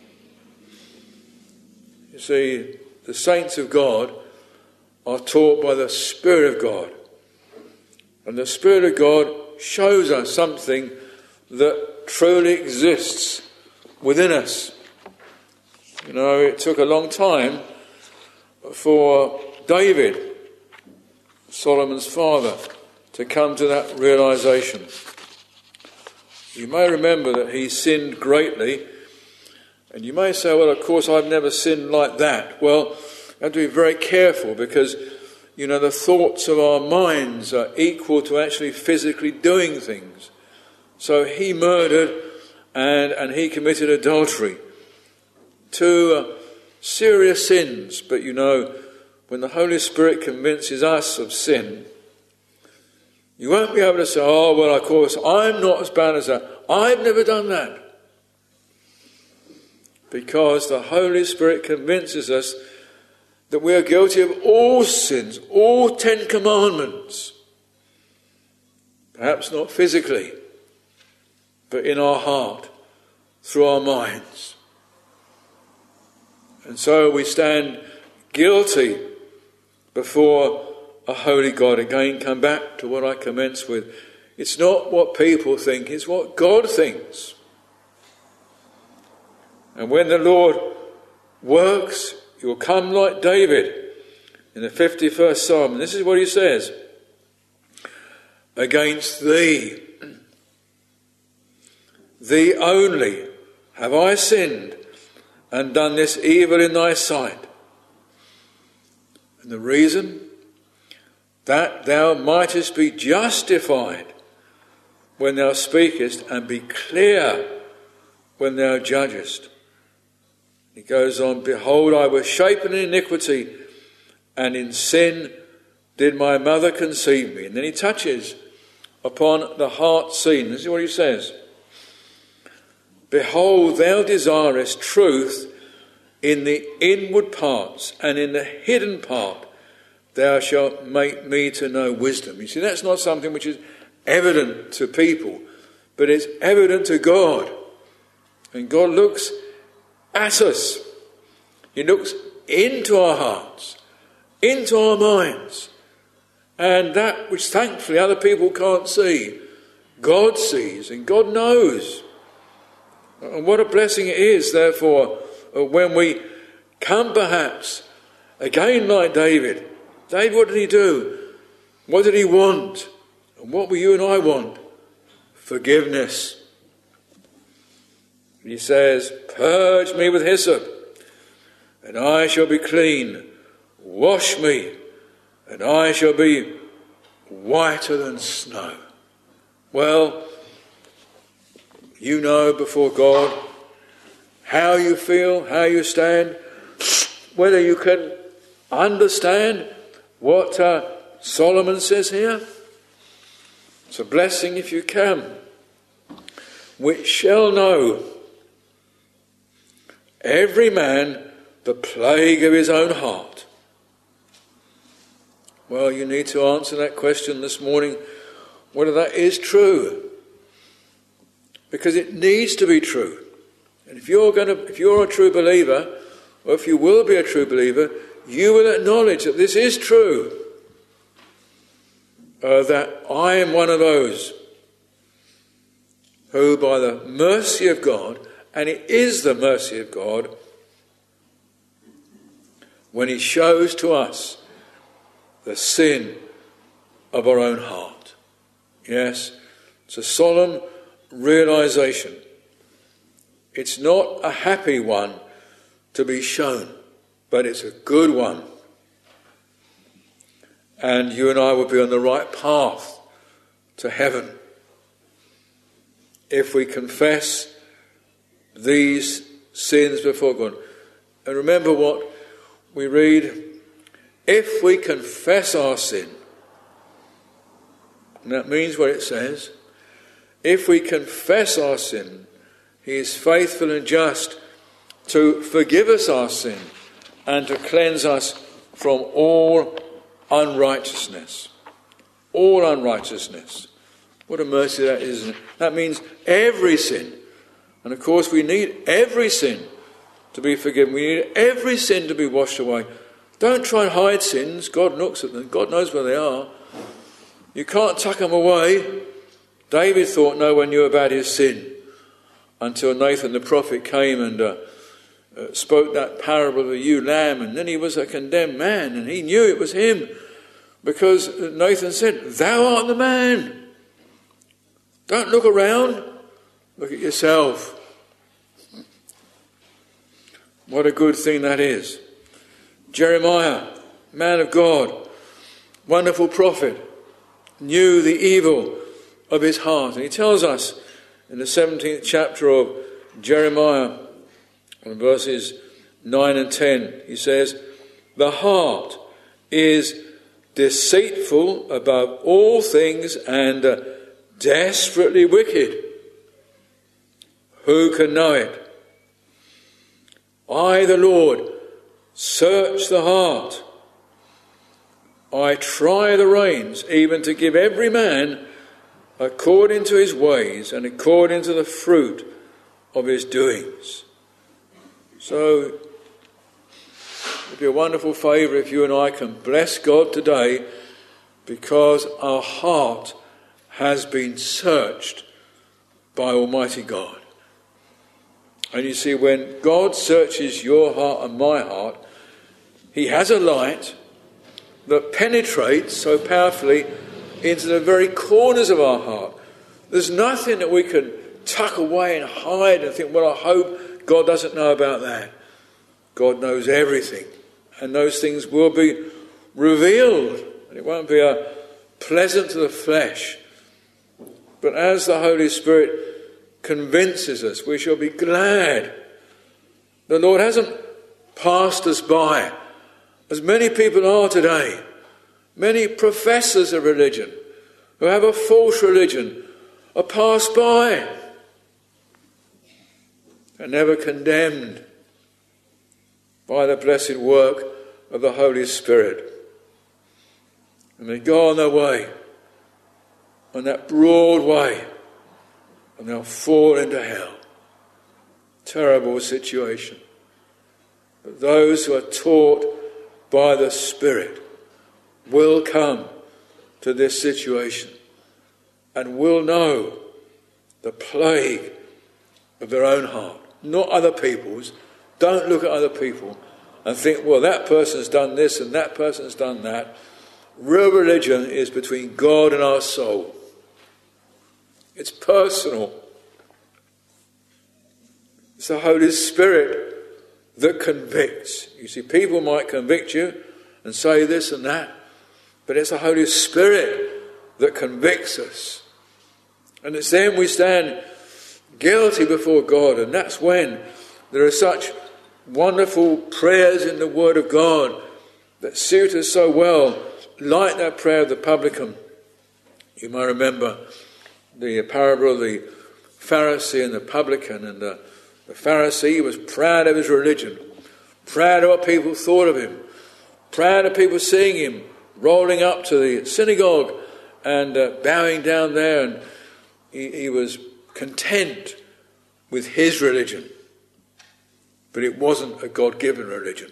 You see, the saints of God are taught by the Spirit of God. And the Spirit of God shows us something that truly exists within us. You know, it took a long time for David, Solomon's father, to come to that realization. You may remember that he sinned greatly, and you may say, well, of course, I've never sinned like that. Well, you have to be very careful, because, you know, the thoughts of our minds are equal to actually physically doing things. So he murdered and, and he committed adultery. Two uh, serious sins, but you know, when the Holy Spirit convinces us of sin, you won't be able to say, oh, well, of course, I'm not as bad as that. I've never done that. Because the Holy Spirit convinces us that we are guilty of all sins, all Ten Commandments. Perhaps not physically, but in our heart, through our minds. And so we stand guilty before a holy God. Again, come back to what I commenced with. It's not what people think, it's what God thinks. And when the Lord works, he will come like David in the fifty-first Psalm. And this is what he says. Against thee, thee only, have I sinned and done this evil in thy sight. And the reason? That thou mightest be justified when thou speakest, and be clear when thou judgest. He goes on, behold, I was shapen in iniquity, and in sin did my mother conceive me. And then he touches upon the heart scene. This is what he says. Behold, thou desirest truth in the inward parts, and in the hidden part thou shalt make me to know wisdom. You see, that's not something which is evident to people, but it's evident to God. And God looks at us. He looks into our hearts, into our minds. And that which thankfully other people can't see, God sees and God knows. And what a blessing it is, therefore, when we come perhaps, again like David. David, what did he do? What did he want? And what will you and I want? Forgiveness. He says, purge me with hyssop, and I shall be clean. Wash me, and I shall be whiter than snow. Well, you know before God how you feel, how you stand, whether you can understand what uh, Solomon says here. It's a blessing if you can. Which shall know every man the plague of his own heart. Well, you need to answer that question this morning, whether that is true. Because it needs to be true. And if you're going to, if you're a true believer, or if you will be a true believer, you will acknowledge that this is true. Uh, that I am one of those who, by the mercy of God, and it is the mercy of God, when he shows to us the sin of our own heart. Yes, it's a solemn realization. It's not a happy one to be shown, but it's a good one. And you and I will be on the right path to heaven if we confess these sins before God. And remember what we read, if we confess our sin, and that means what it says, if we confess our sin, he is faithful and just to forgive us our sin and to cleanse us from all unrighteousness. All unrighteousness. What a mercy that is, isn't it? That means every sin. And of course we need every sin to be forgiven. We need every sin to be washed away. Don't try and hide sins. God looks at them. God knows where they are. You can't tuck them away. David thought no one knew about his sin until Nathan the prophet came and uh, uh, spoke that parable of the ewe lamb, and then he was a condemned man, and he knew it was him because Nathan said, "Thou art the man. Don't look around. Look at yourself." What a good thing that is. Jeremiah, man of God, wonderful prophet, knew the evil of his heart. And he tells us in the seventeenth chapter of Jeremiah, in verses nine and ten, he says, "The heart is deceitful above all things and uh, desperately wicked. Who can know it? I, the Lord, search the heart. I try the reins, even to give every man according to his ways and according to the fruit of his doings." So it would be a wonderful favour if you and I can bless God today because our heart has been searched by Almighty God. And you see, when God searches your heart and my heart, he has a light that penetrates so powerfully into the very corners of our heart. There's nothing that we can tuck away and hide and think, well, I hope God doesn't know about that. God knows everything. And those things will be revealed. And it won't be a pleasant to the flesh. But as the Holy Spirit convinces us, we shall be glad. The Lord hasn't passed us by, as many people are today. Many professors of religion who have a false religion are passed by and never condemned by the blessed work of the Holy Spirit. And they go on their way, on that broad way, and they'll fall into hell. Terrible situation. But those who are taught by the Spirit will come to this situation and will know the plague of their own heart, not other people's. Don't look at other people and think, well, that person's done this and that person's done that. Real religion is between God and our soul. It's personal. It's the Holy Spirit that convicts. You see, people might convict you and say this and that, but it's the Holy Spirit that convicts us. And it's then we stand guilty before God, and that's when there are such wonderful prayers in the Word of God that suit us so well, like that prayer of the publican. You may remember the parable of the Pharisee and the publican, and the, the Pharisee was proud of his religion, proud of what people thought of him, proud of people seeing him rolling up to the synagogue and uh, bowing down there, and he, he was content with his religion. but it wasn't a God-given religion.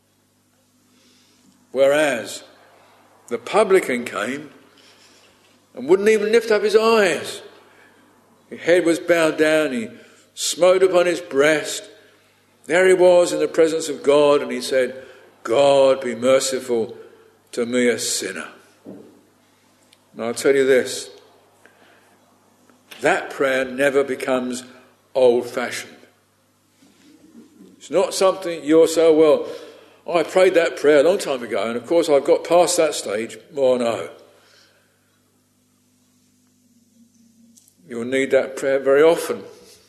Whereas the publican came and wouldn't even lift up his eyes. His head was bowed down, he smote upon his breast. There he was in the presence of God, and he said, God, be merciful to me, a sinner. And I'll tell you this, that prayer never becomes old-fashioned. It's not something you're so, well, oh, I prayed that prayer a long time ago, and of course I've got past that stage. Well, no. You'll need that prayer very often.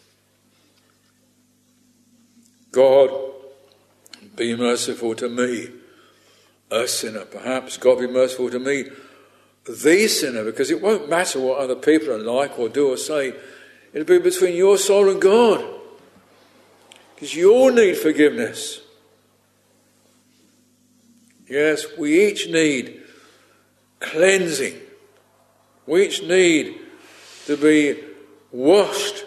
God, be merciful to me, a sinner. Perhaps God be merciful to me, the sinner, because it won't matter what other people are like or do or say. It'll be between your soul and God. Because you all need forgiveness. Yes, we each need cleansing. We each need to be washed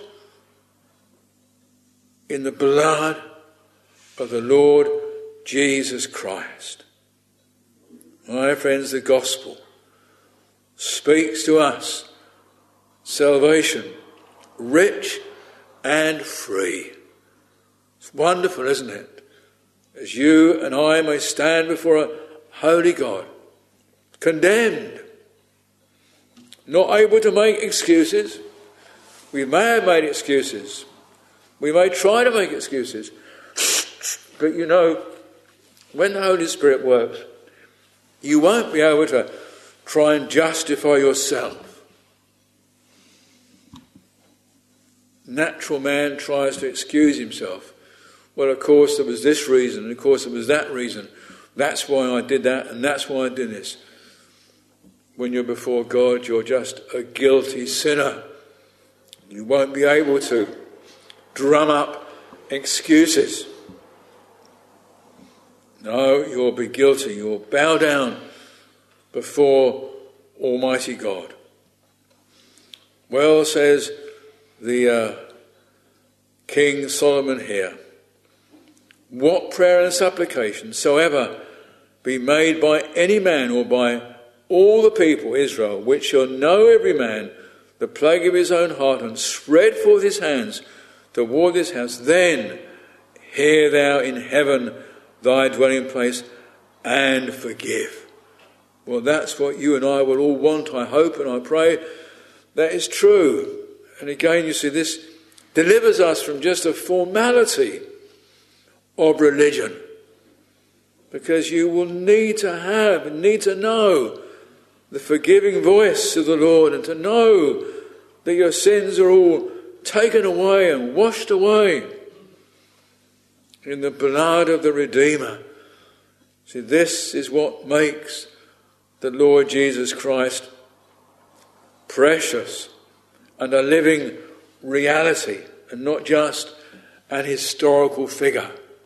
in the blood of the Lord Jesus Christ. My friends, the gospel speaks to us salvation, rich and free. It's wonderful, isn't it? As you and I may stand before a holy God, condemned, not able to make excuses. We may have made excuses. We may try to make excuses. But you know, when the Holy Spirit works, you won't be able to try and justify yourself. Natural man tries to excuse himself. Well, of course there was this reason, and of course there was that reason. That's why I did that, and that's why I did this. When you're before God, you're just a guilty sinner. You won't be able to drum up excuses. No, you'll be guilty. You'll bow down before Almighty God. Well, says the uh, King Solomon here, what prayer and supplication soever be made by any man or by all the people, Israel, which shall know every man the plague of his own heart, and spread forth his hands toward this house, then hear thou in heaven thy dwelling place, and forgive. Well, that's what you and I will all want, I hope and I pray. That is true. And again, you see, this delivers us from just a formality of religion. Because you will need to have, and need to know the forgiving voice of the Lord, and to know that your sins are all taken away and washed away in the blood of the Redeemer. See, this is what makes the Lord Jesus Christ precious and a living reality, and not just an historical figure.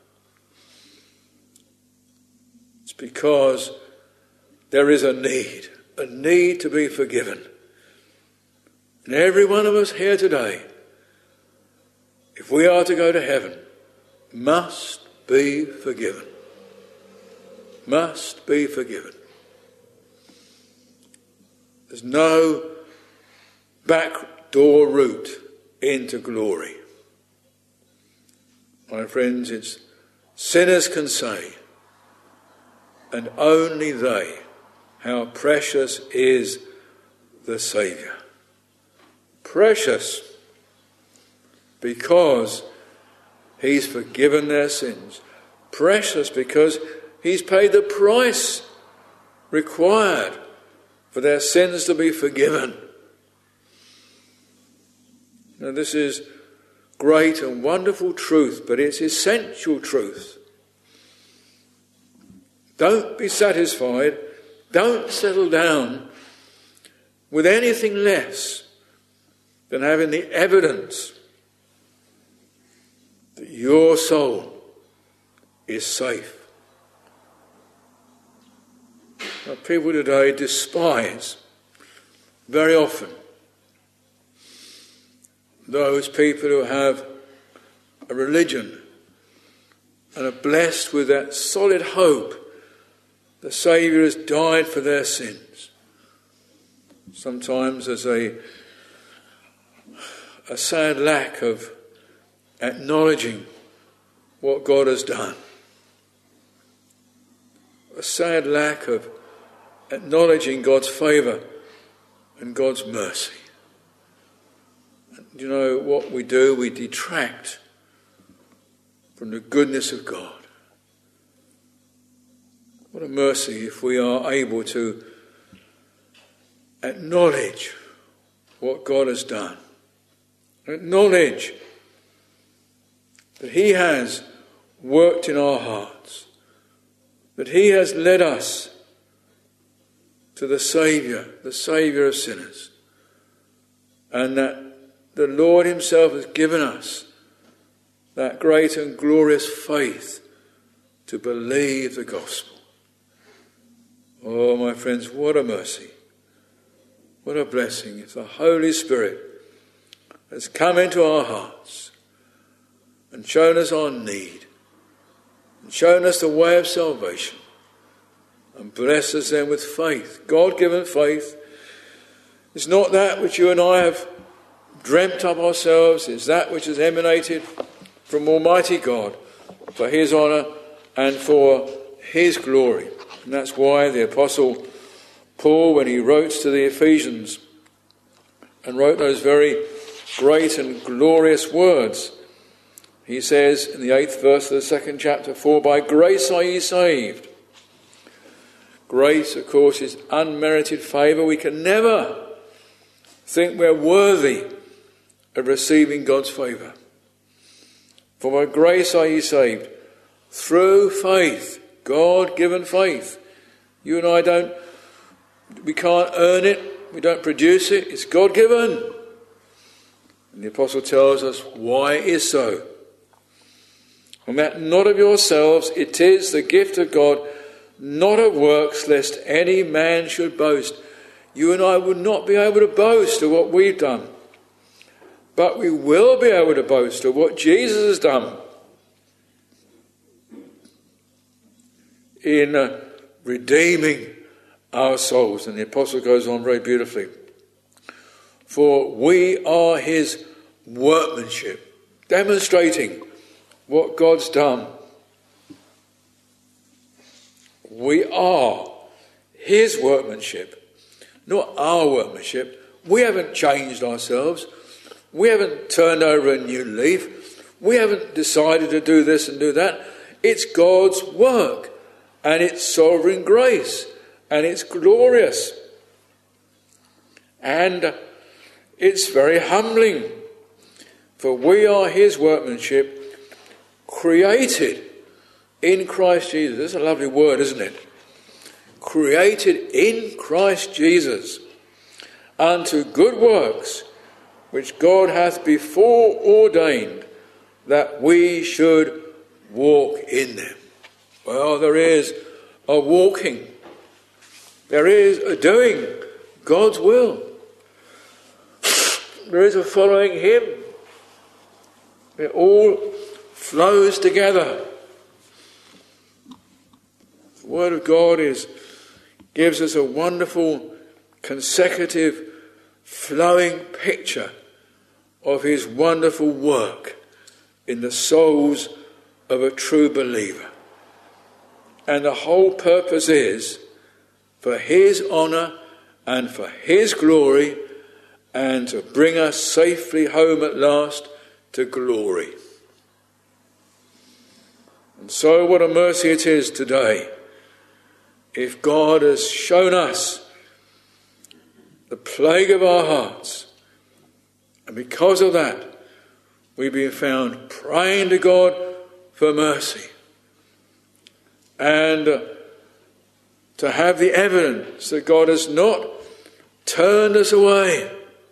It's because there is a need, a need to be forgiven. And every one of us here today, if we are to go to heaven, must be forgiven. Must be forgiven. There's no backdoor route into glory. My friends, it's sinners can say, and only they, how precious is the Saviour. Precious because he's forgiven their sins. Precious because he's paid the price required for their sins to be forgiven. Now, this is great and wonderful truth, but it's essential truth. Don't be satisfied, don't settle down with anything less than having the evidence that your soul is safe. Now, people today despise very often those people who have a religion and are blessed with that solid hope. The Saviour has died for their sins. Sometimes there's a, a sad lack of acknowledging what God has done. A sad lack of acknowledging God's favour and God's mercy. And you know what we do? We detract from the goodness of God. What a mercy if we are able to acknowledge what God has done. Acknowledge that He has worked in our hearts, that He has led us to the Saviour, the Saviour of sinners, and that the Lord Himself has given us that great and glorious faith to believe the gospel. Oh, my friends, what a mercy, what a blessing if the Holy Spirit has come into our hearts and shown us our need and shown us the way of salvation and blessed us then with faith. God-given faith is not that which you and I have dreamt up ourselves, it's that which has emanated from Almighty God for His honour and for His glory. And that's why the Apostle Paul, when he wrote to the Ephesians and wrote those very great and glorious words, he says in the eighth verse of the second chapter, "For by grace are ye saved." Grace, of course, is unmerited favour. We can never think we're worthy of receiving God's favour. For by grace are ye saved, through faith, God-given faith. You and I don't, we can't earn it, we don't produce it, it's God-given. And the Apostle tells us why it is so. And that not of yourselves, it is the gift of God, not of works, lest any man should boast. You and I would not be able to boast of what we've done, but we will be able to boast of what Jesus has done in uh, redeeming our souls. And the Apostle goes on very beautifully. For we are His workmanship, demonstrating what God's done. We are His workmanship, not our workmanship. We haven't changed ourselves. We haven't turned over a new leaf. We haven't decided to do this and do that. It's God's work, and it's sovereign grace, and it's glorious. And it's very humbling, for we are His workmanship, created in Christ Jesus. That's a lovely word, isn't it? Created in Christ Jesus unto good works, which God hath before ordained that we should walk in them. Well, there is a walking. There is a doing God's will. There is a following Him. It all flows together. The Word of God is gives us a wonderful, consecutive, flowing picture of His wonderful work in the souls of a true believer. And the whole purpose is for His honour and for His glory, and to bring us safely home at last to glory. And so what a mercy it is today if God has shown us the plague of our hearts, and because of that we've been found praying to God for mercy, and uh, to have the evidence that God has not turned us away.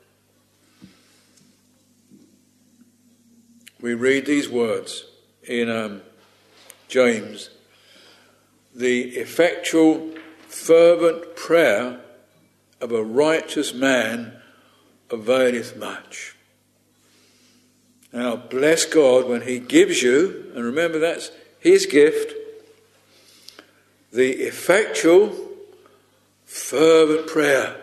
We read these words in um, James: the effectual, fervent prayer of a righteous man availeth much. Now, bless God when He gives you, and remember that's his gift, the effectual, fervent prayer.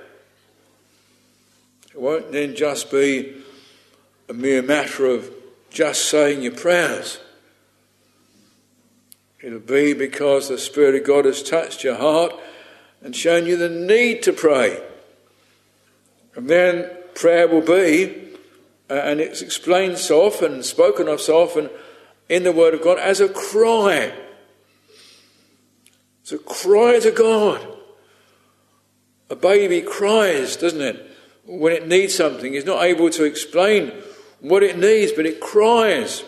It won't then just be a mere matter of just saying your prayers. It'll be because the Spirit of God has touched your heart and shown you the need to pray. And then prayer will be, uh, and it's explained so often, spoken of so often in the Word of God, as a cry. It's a cry to God. A baby cries, doesn't it, when it needs something. It's not able to explain what it needs, but it cries.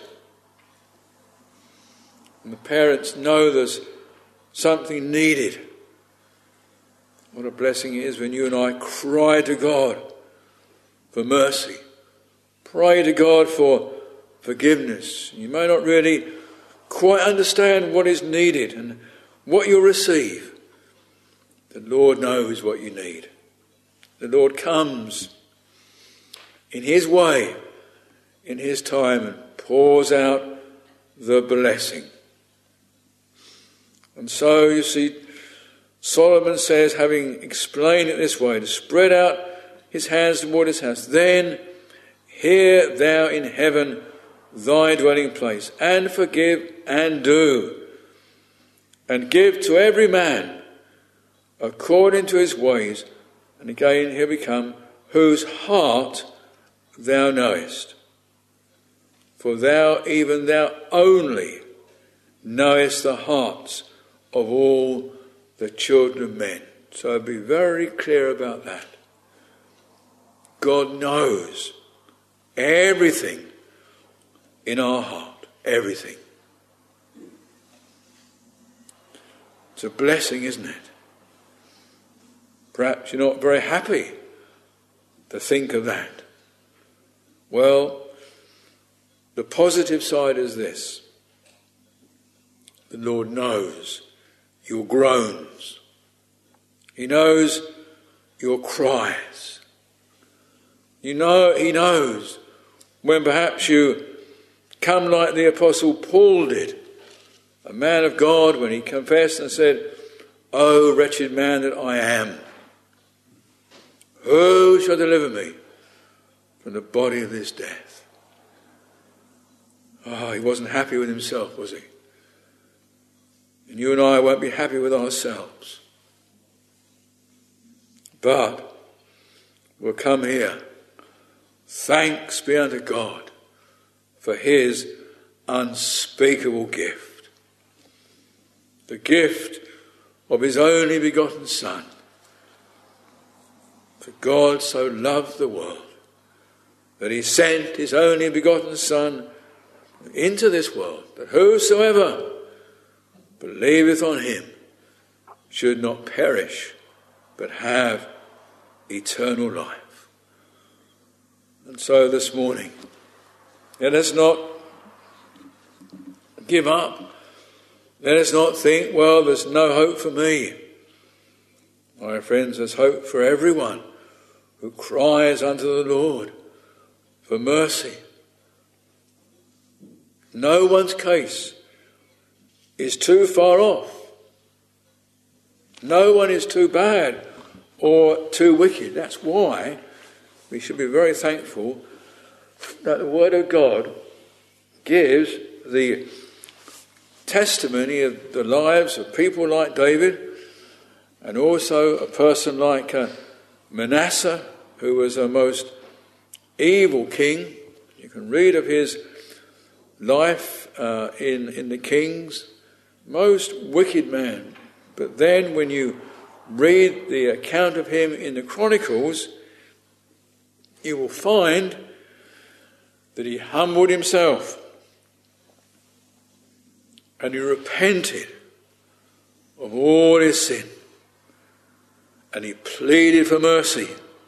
And the parents know there's something needed. What a blessing it is when you and I cry to God for mercy. Pray to God for forgiveness. You may not really quite understand what is needed and what you'll receive. The Lord knows what you need. The Lord comes in his way, in his time, and pours out the blessing. And so, you see, Solomon says, having explained it this way, to spread out his hands toward his house, then hear thou in heaven thy dwelling place, and forgive and do, and give to every man according to his ways. And again here we come, whose heart thou knowest. For thou, even thou only, knowest the hearts of all the children of men. So be very clear about that. God knows everything in our heart. Everything. It's a blessing, isn't it? Perhaps you're not very happy to think of that. Well, the positive side is this. The Lord knows your groans. He knows your cries. You know, he knows when perhaps you come like the Apostle Paul did, a man of God, when he confessed and said, "O wretched man that I am, who shall deliver me from the body of this death?" Oh, he wasn't happy with himself, was he? And you and I won't be happy with ourselves. But we'll come here. Thanks be unto God for his unspeakable gift. The gift of his only begotten Son. For God so loved the world that he sent his only begotten Son into this world, that whosoever believeth on him should not perish, but have eternal life. And so this morning, let us not give up. Let us not think, well, there's no hope for me. My friends, there's hope for everyone who cries unto the Lord for mercy. No one's case is too far off. No one is too bad or too wicked. That's why we should be very thankful that the Word of God gives the testimony of the lives of people like David, and also a person like uh, Manasseh, who was a most evil king. You can read of his life uh, in, in the Kings. Most wicked man. But then when you read the account of him in the Chronicles, you will find that he humbled himself and he repented of all his sin. And he pleaded for mercy.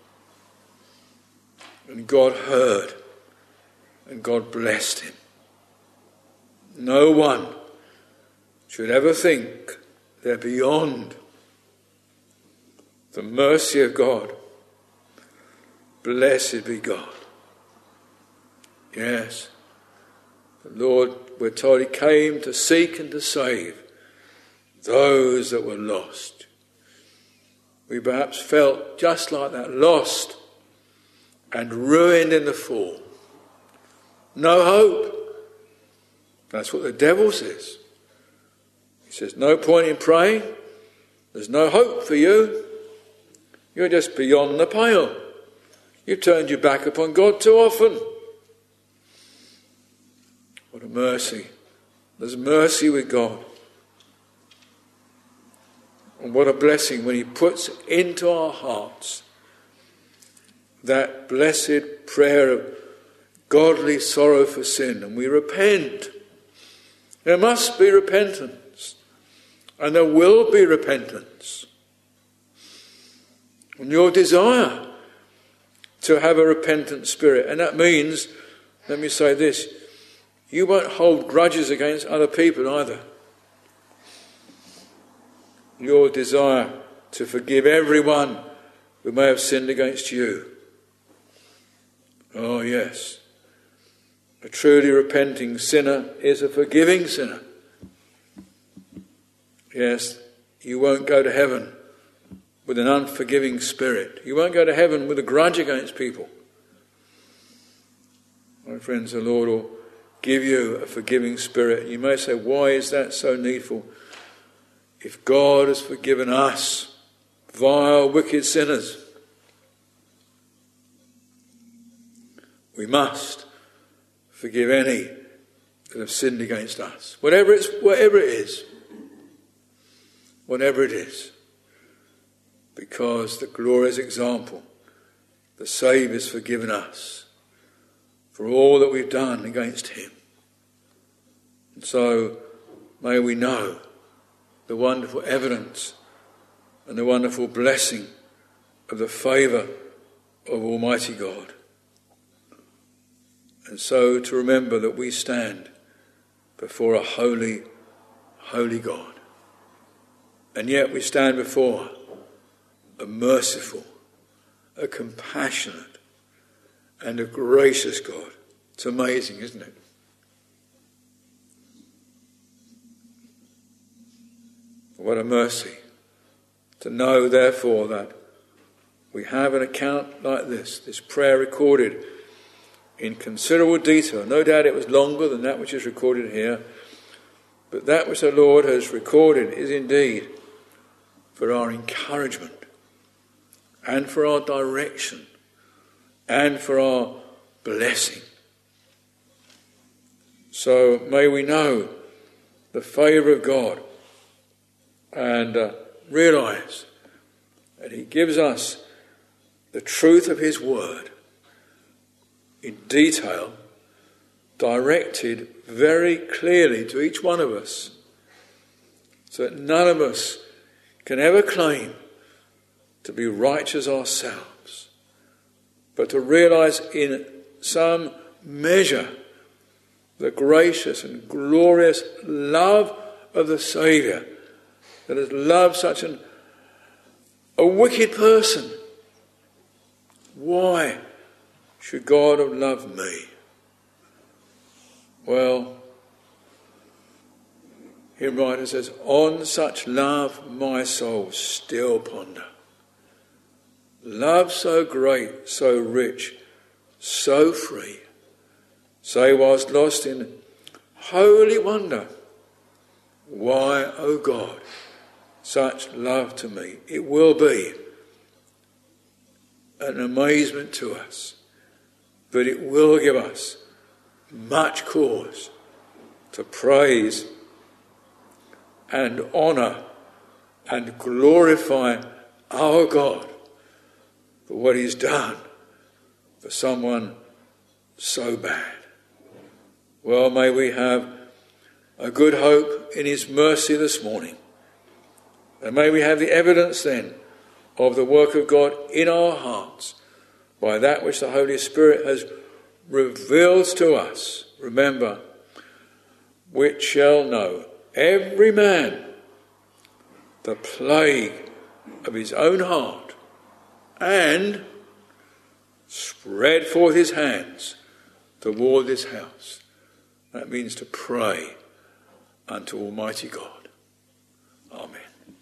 And God heard. And God blessed him. No one should ever think they're beyond the mercy of God. Blessed be God. Yes. The Lord, we're told, he came to seek and to save those that were lost. We perhaps felt just like that, lost and ruined in the fall. No hope. That's what the devil says. He says, no point in praying. There's no hope for you. You're just beyond the pale. You've turned your back upon God too often. What a mercy. There's mercy with God. And what a blessing when he puts into our hearts that blessed prayer of godly sorrow for sin, and we repent. There must be repentance, and there will be repentance. And your desire to have a repentant spirit, and that means, let me say this, you won't hold grudges against other people either. Your desire to forgive everyone who may have sinned against you. Oh yes, a truly repenting sinner is a forgiving sinner. Yes, you won't go to heaven with an unforgiving spirit. You won't go to heaven with a grudge against people. My friends, the Lord will give you a forgiving spirit. You may say, why is that so needful? If God has forgiven us, vile, wicked sinners, we must forgive any that have sinned against us. Whatever it's, whatever it is. Whatever it is. Because the glorious example, the Saviour's forgiven us for all that we've done against him. And so may we know the wonderful evidence and the wonderful blessing of the favour of Almighty God. And so to remember that we stand before a holy, holy God. And yet we stand before a merciful, a compassionate, and a gracious God. It's amazing, isn't it? What a mercy to know, therefore, that we have an account like this, this prayer recorded in considerable detail. No doubt it was longer than that which is recorded here, but that which the Lord has recorded is indeed for our encouragement and for our direction and for our blessing. So may we know the favour of God and uh, realise that he gives us the truth of his word in detail, directed very clearly to each one of us, so that none of us can ever claim to be righteous ourselves, but to realise in some measure the gracious and glorious love of the Saviour that has loved such an, a wicked person. Why should God have loved me? Well, hymn writer says, on such love my soul still ponder. Love so great, so rich, so free. Say, whilst lost in holy wonder, why, O God, such love to me? It will be an amazement to us, but it will give us much cause to praise and honour and glorify our God for what he's done for someone so bad. Well, may we have a good hope in his mercy this morning. And may we have the evidence then of the work of God in our hearts by that which the Holy Spirit has revealed to us. Remember, which shall know every man the plague of his own heart, and spread forth his hands toward this house. That means to pray unto Almighty God. Amen.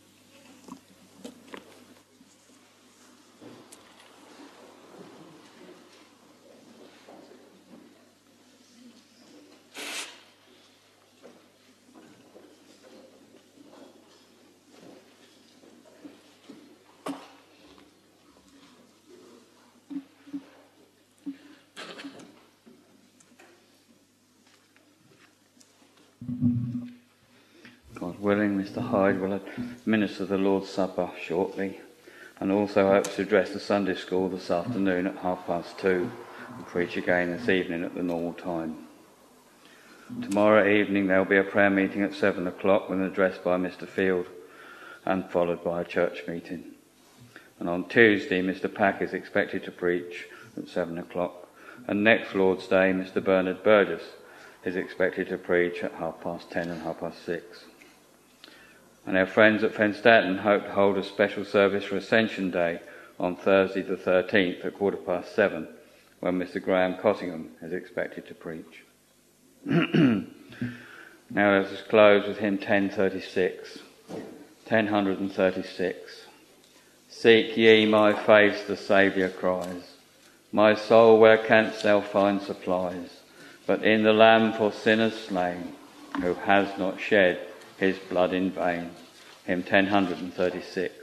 God willing, Mister Hyde will administer the Lord's Supper shortly, and also hopes to address the Sunday school this afternoon at half past two and preach again this evening at the normal time. Tomorrow evening there will be a prayer meeting at seven o'clock with an address by Mister Field and followed by a church meeting. And on Tuesday Mister Pack is expected to preach at seven o'clock, and next Lord's Day Mister Bernard Burgess is expected to preach at half past ten and half past six. And our friends at Fenstatten hope to hold a special service for Ascension Day on Thursday the thirteenth at quarter past seven, when Mister Graham Cottingham is expected to preach. Now let us close with hymn ten thirty-six. ten thirty-six. Seek ye my face, the Saviour cries. My soul, where canst thou find supplies? But in the Lamb for sinners slain, who has not shed his blood in vain. Hymn ten thirty-six.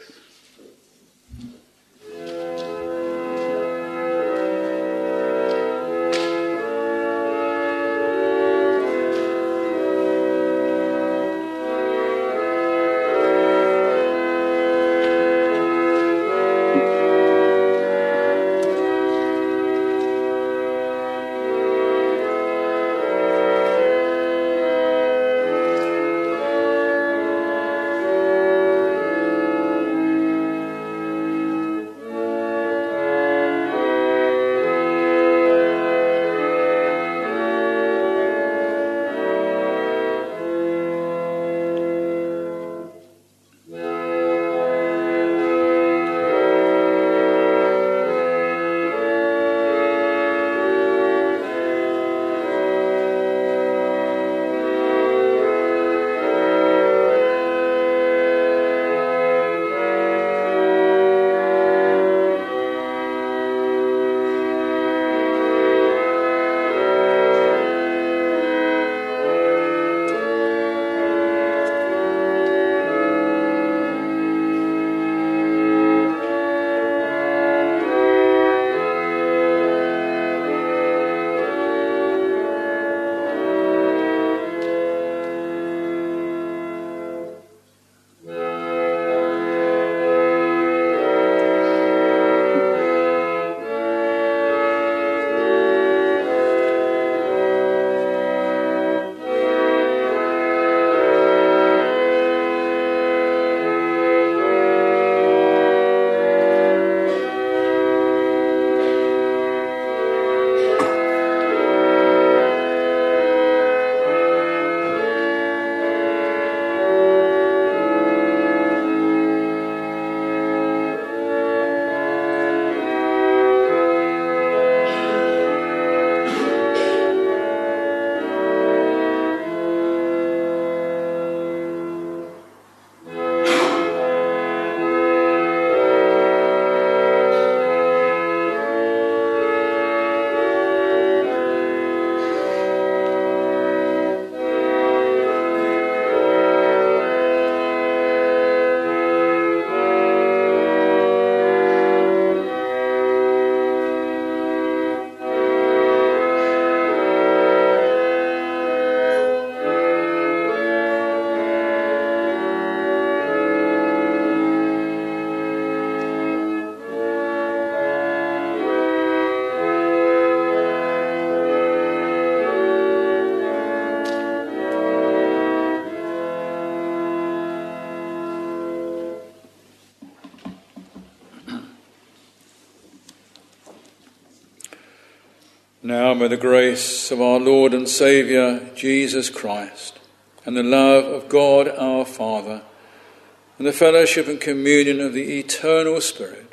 Now may the grace of our Lord and Saviour, Jesus Christ, and the love of God our Father, and the fellowship and communion of the eternal Spirit,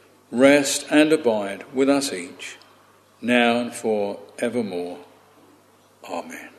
rest and abide with us each, now and for evermore. Amen.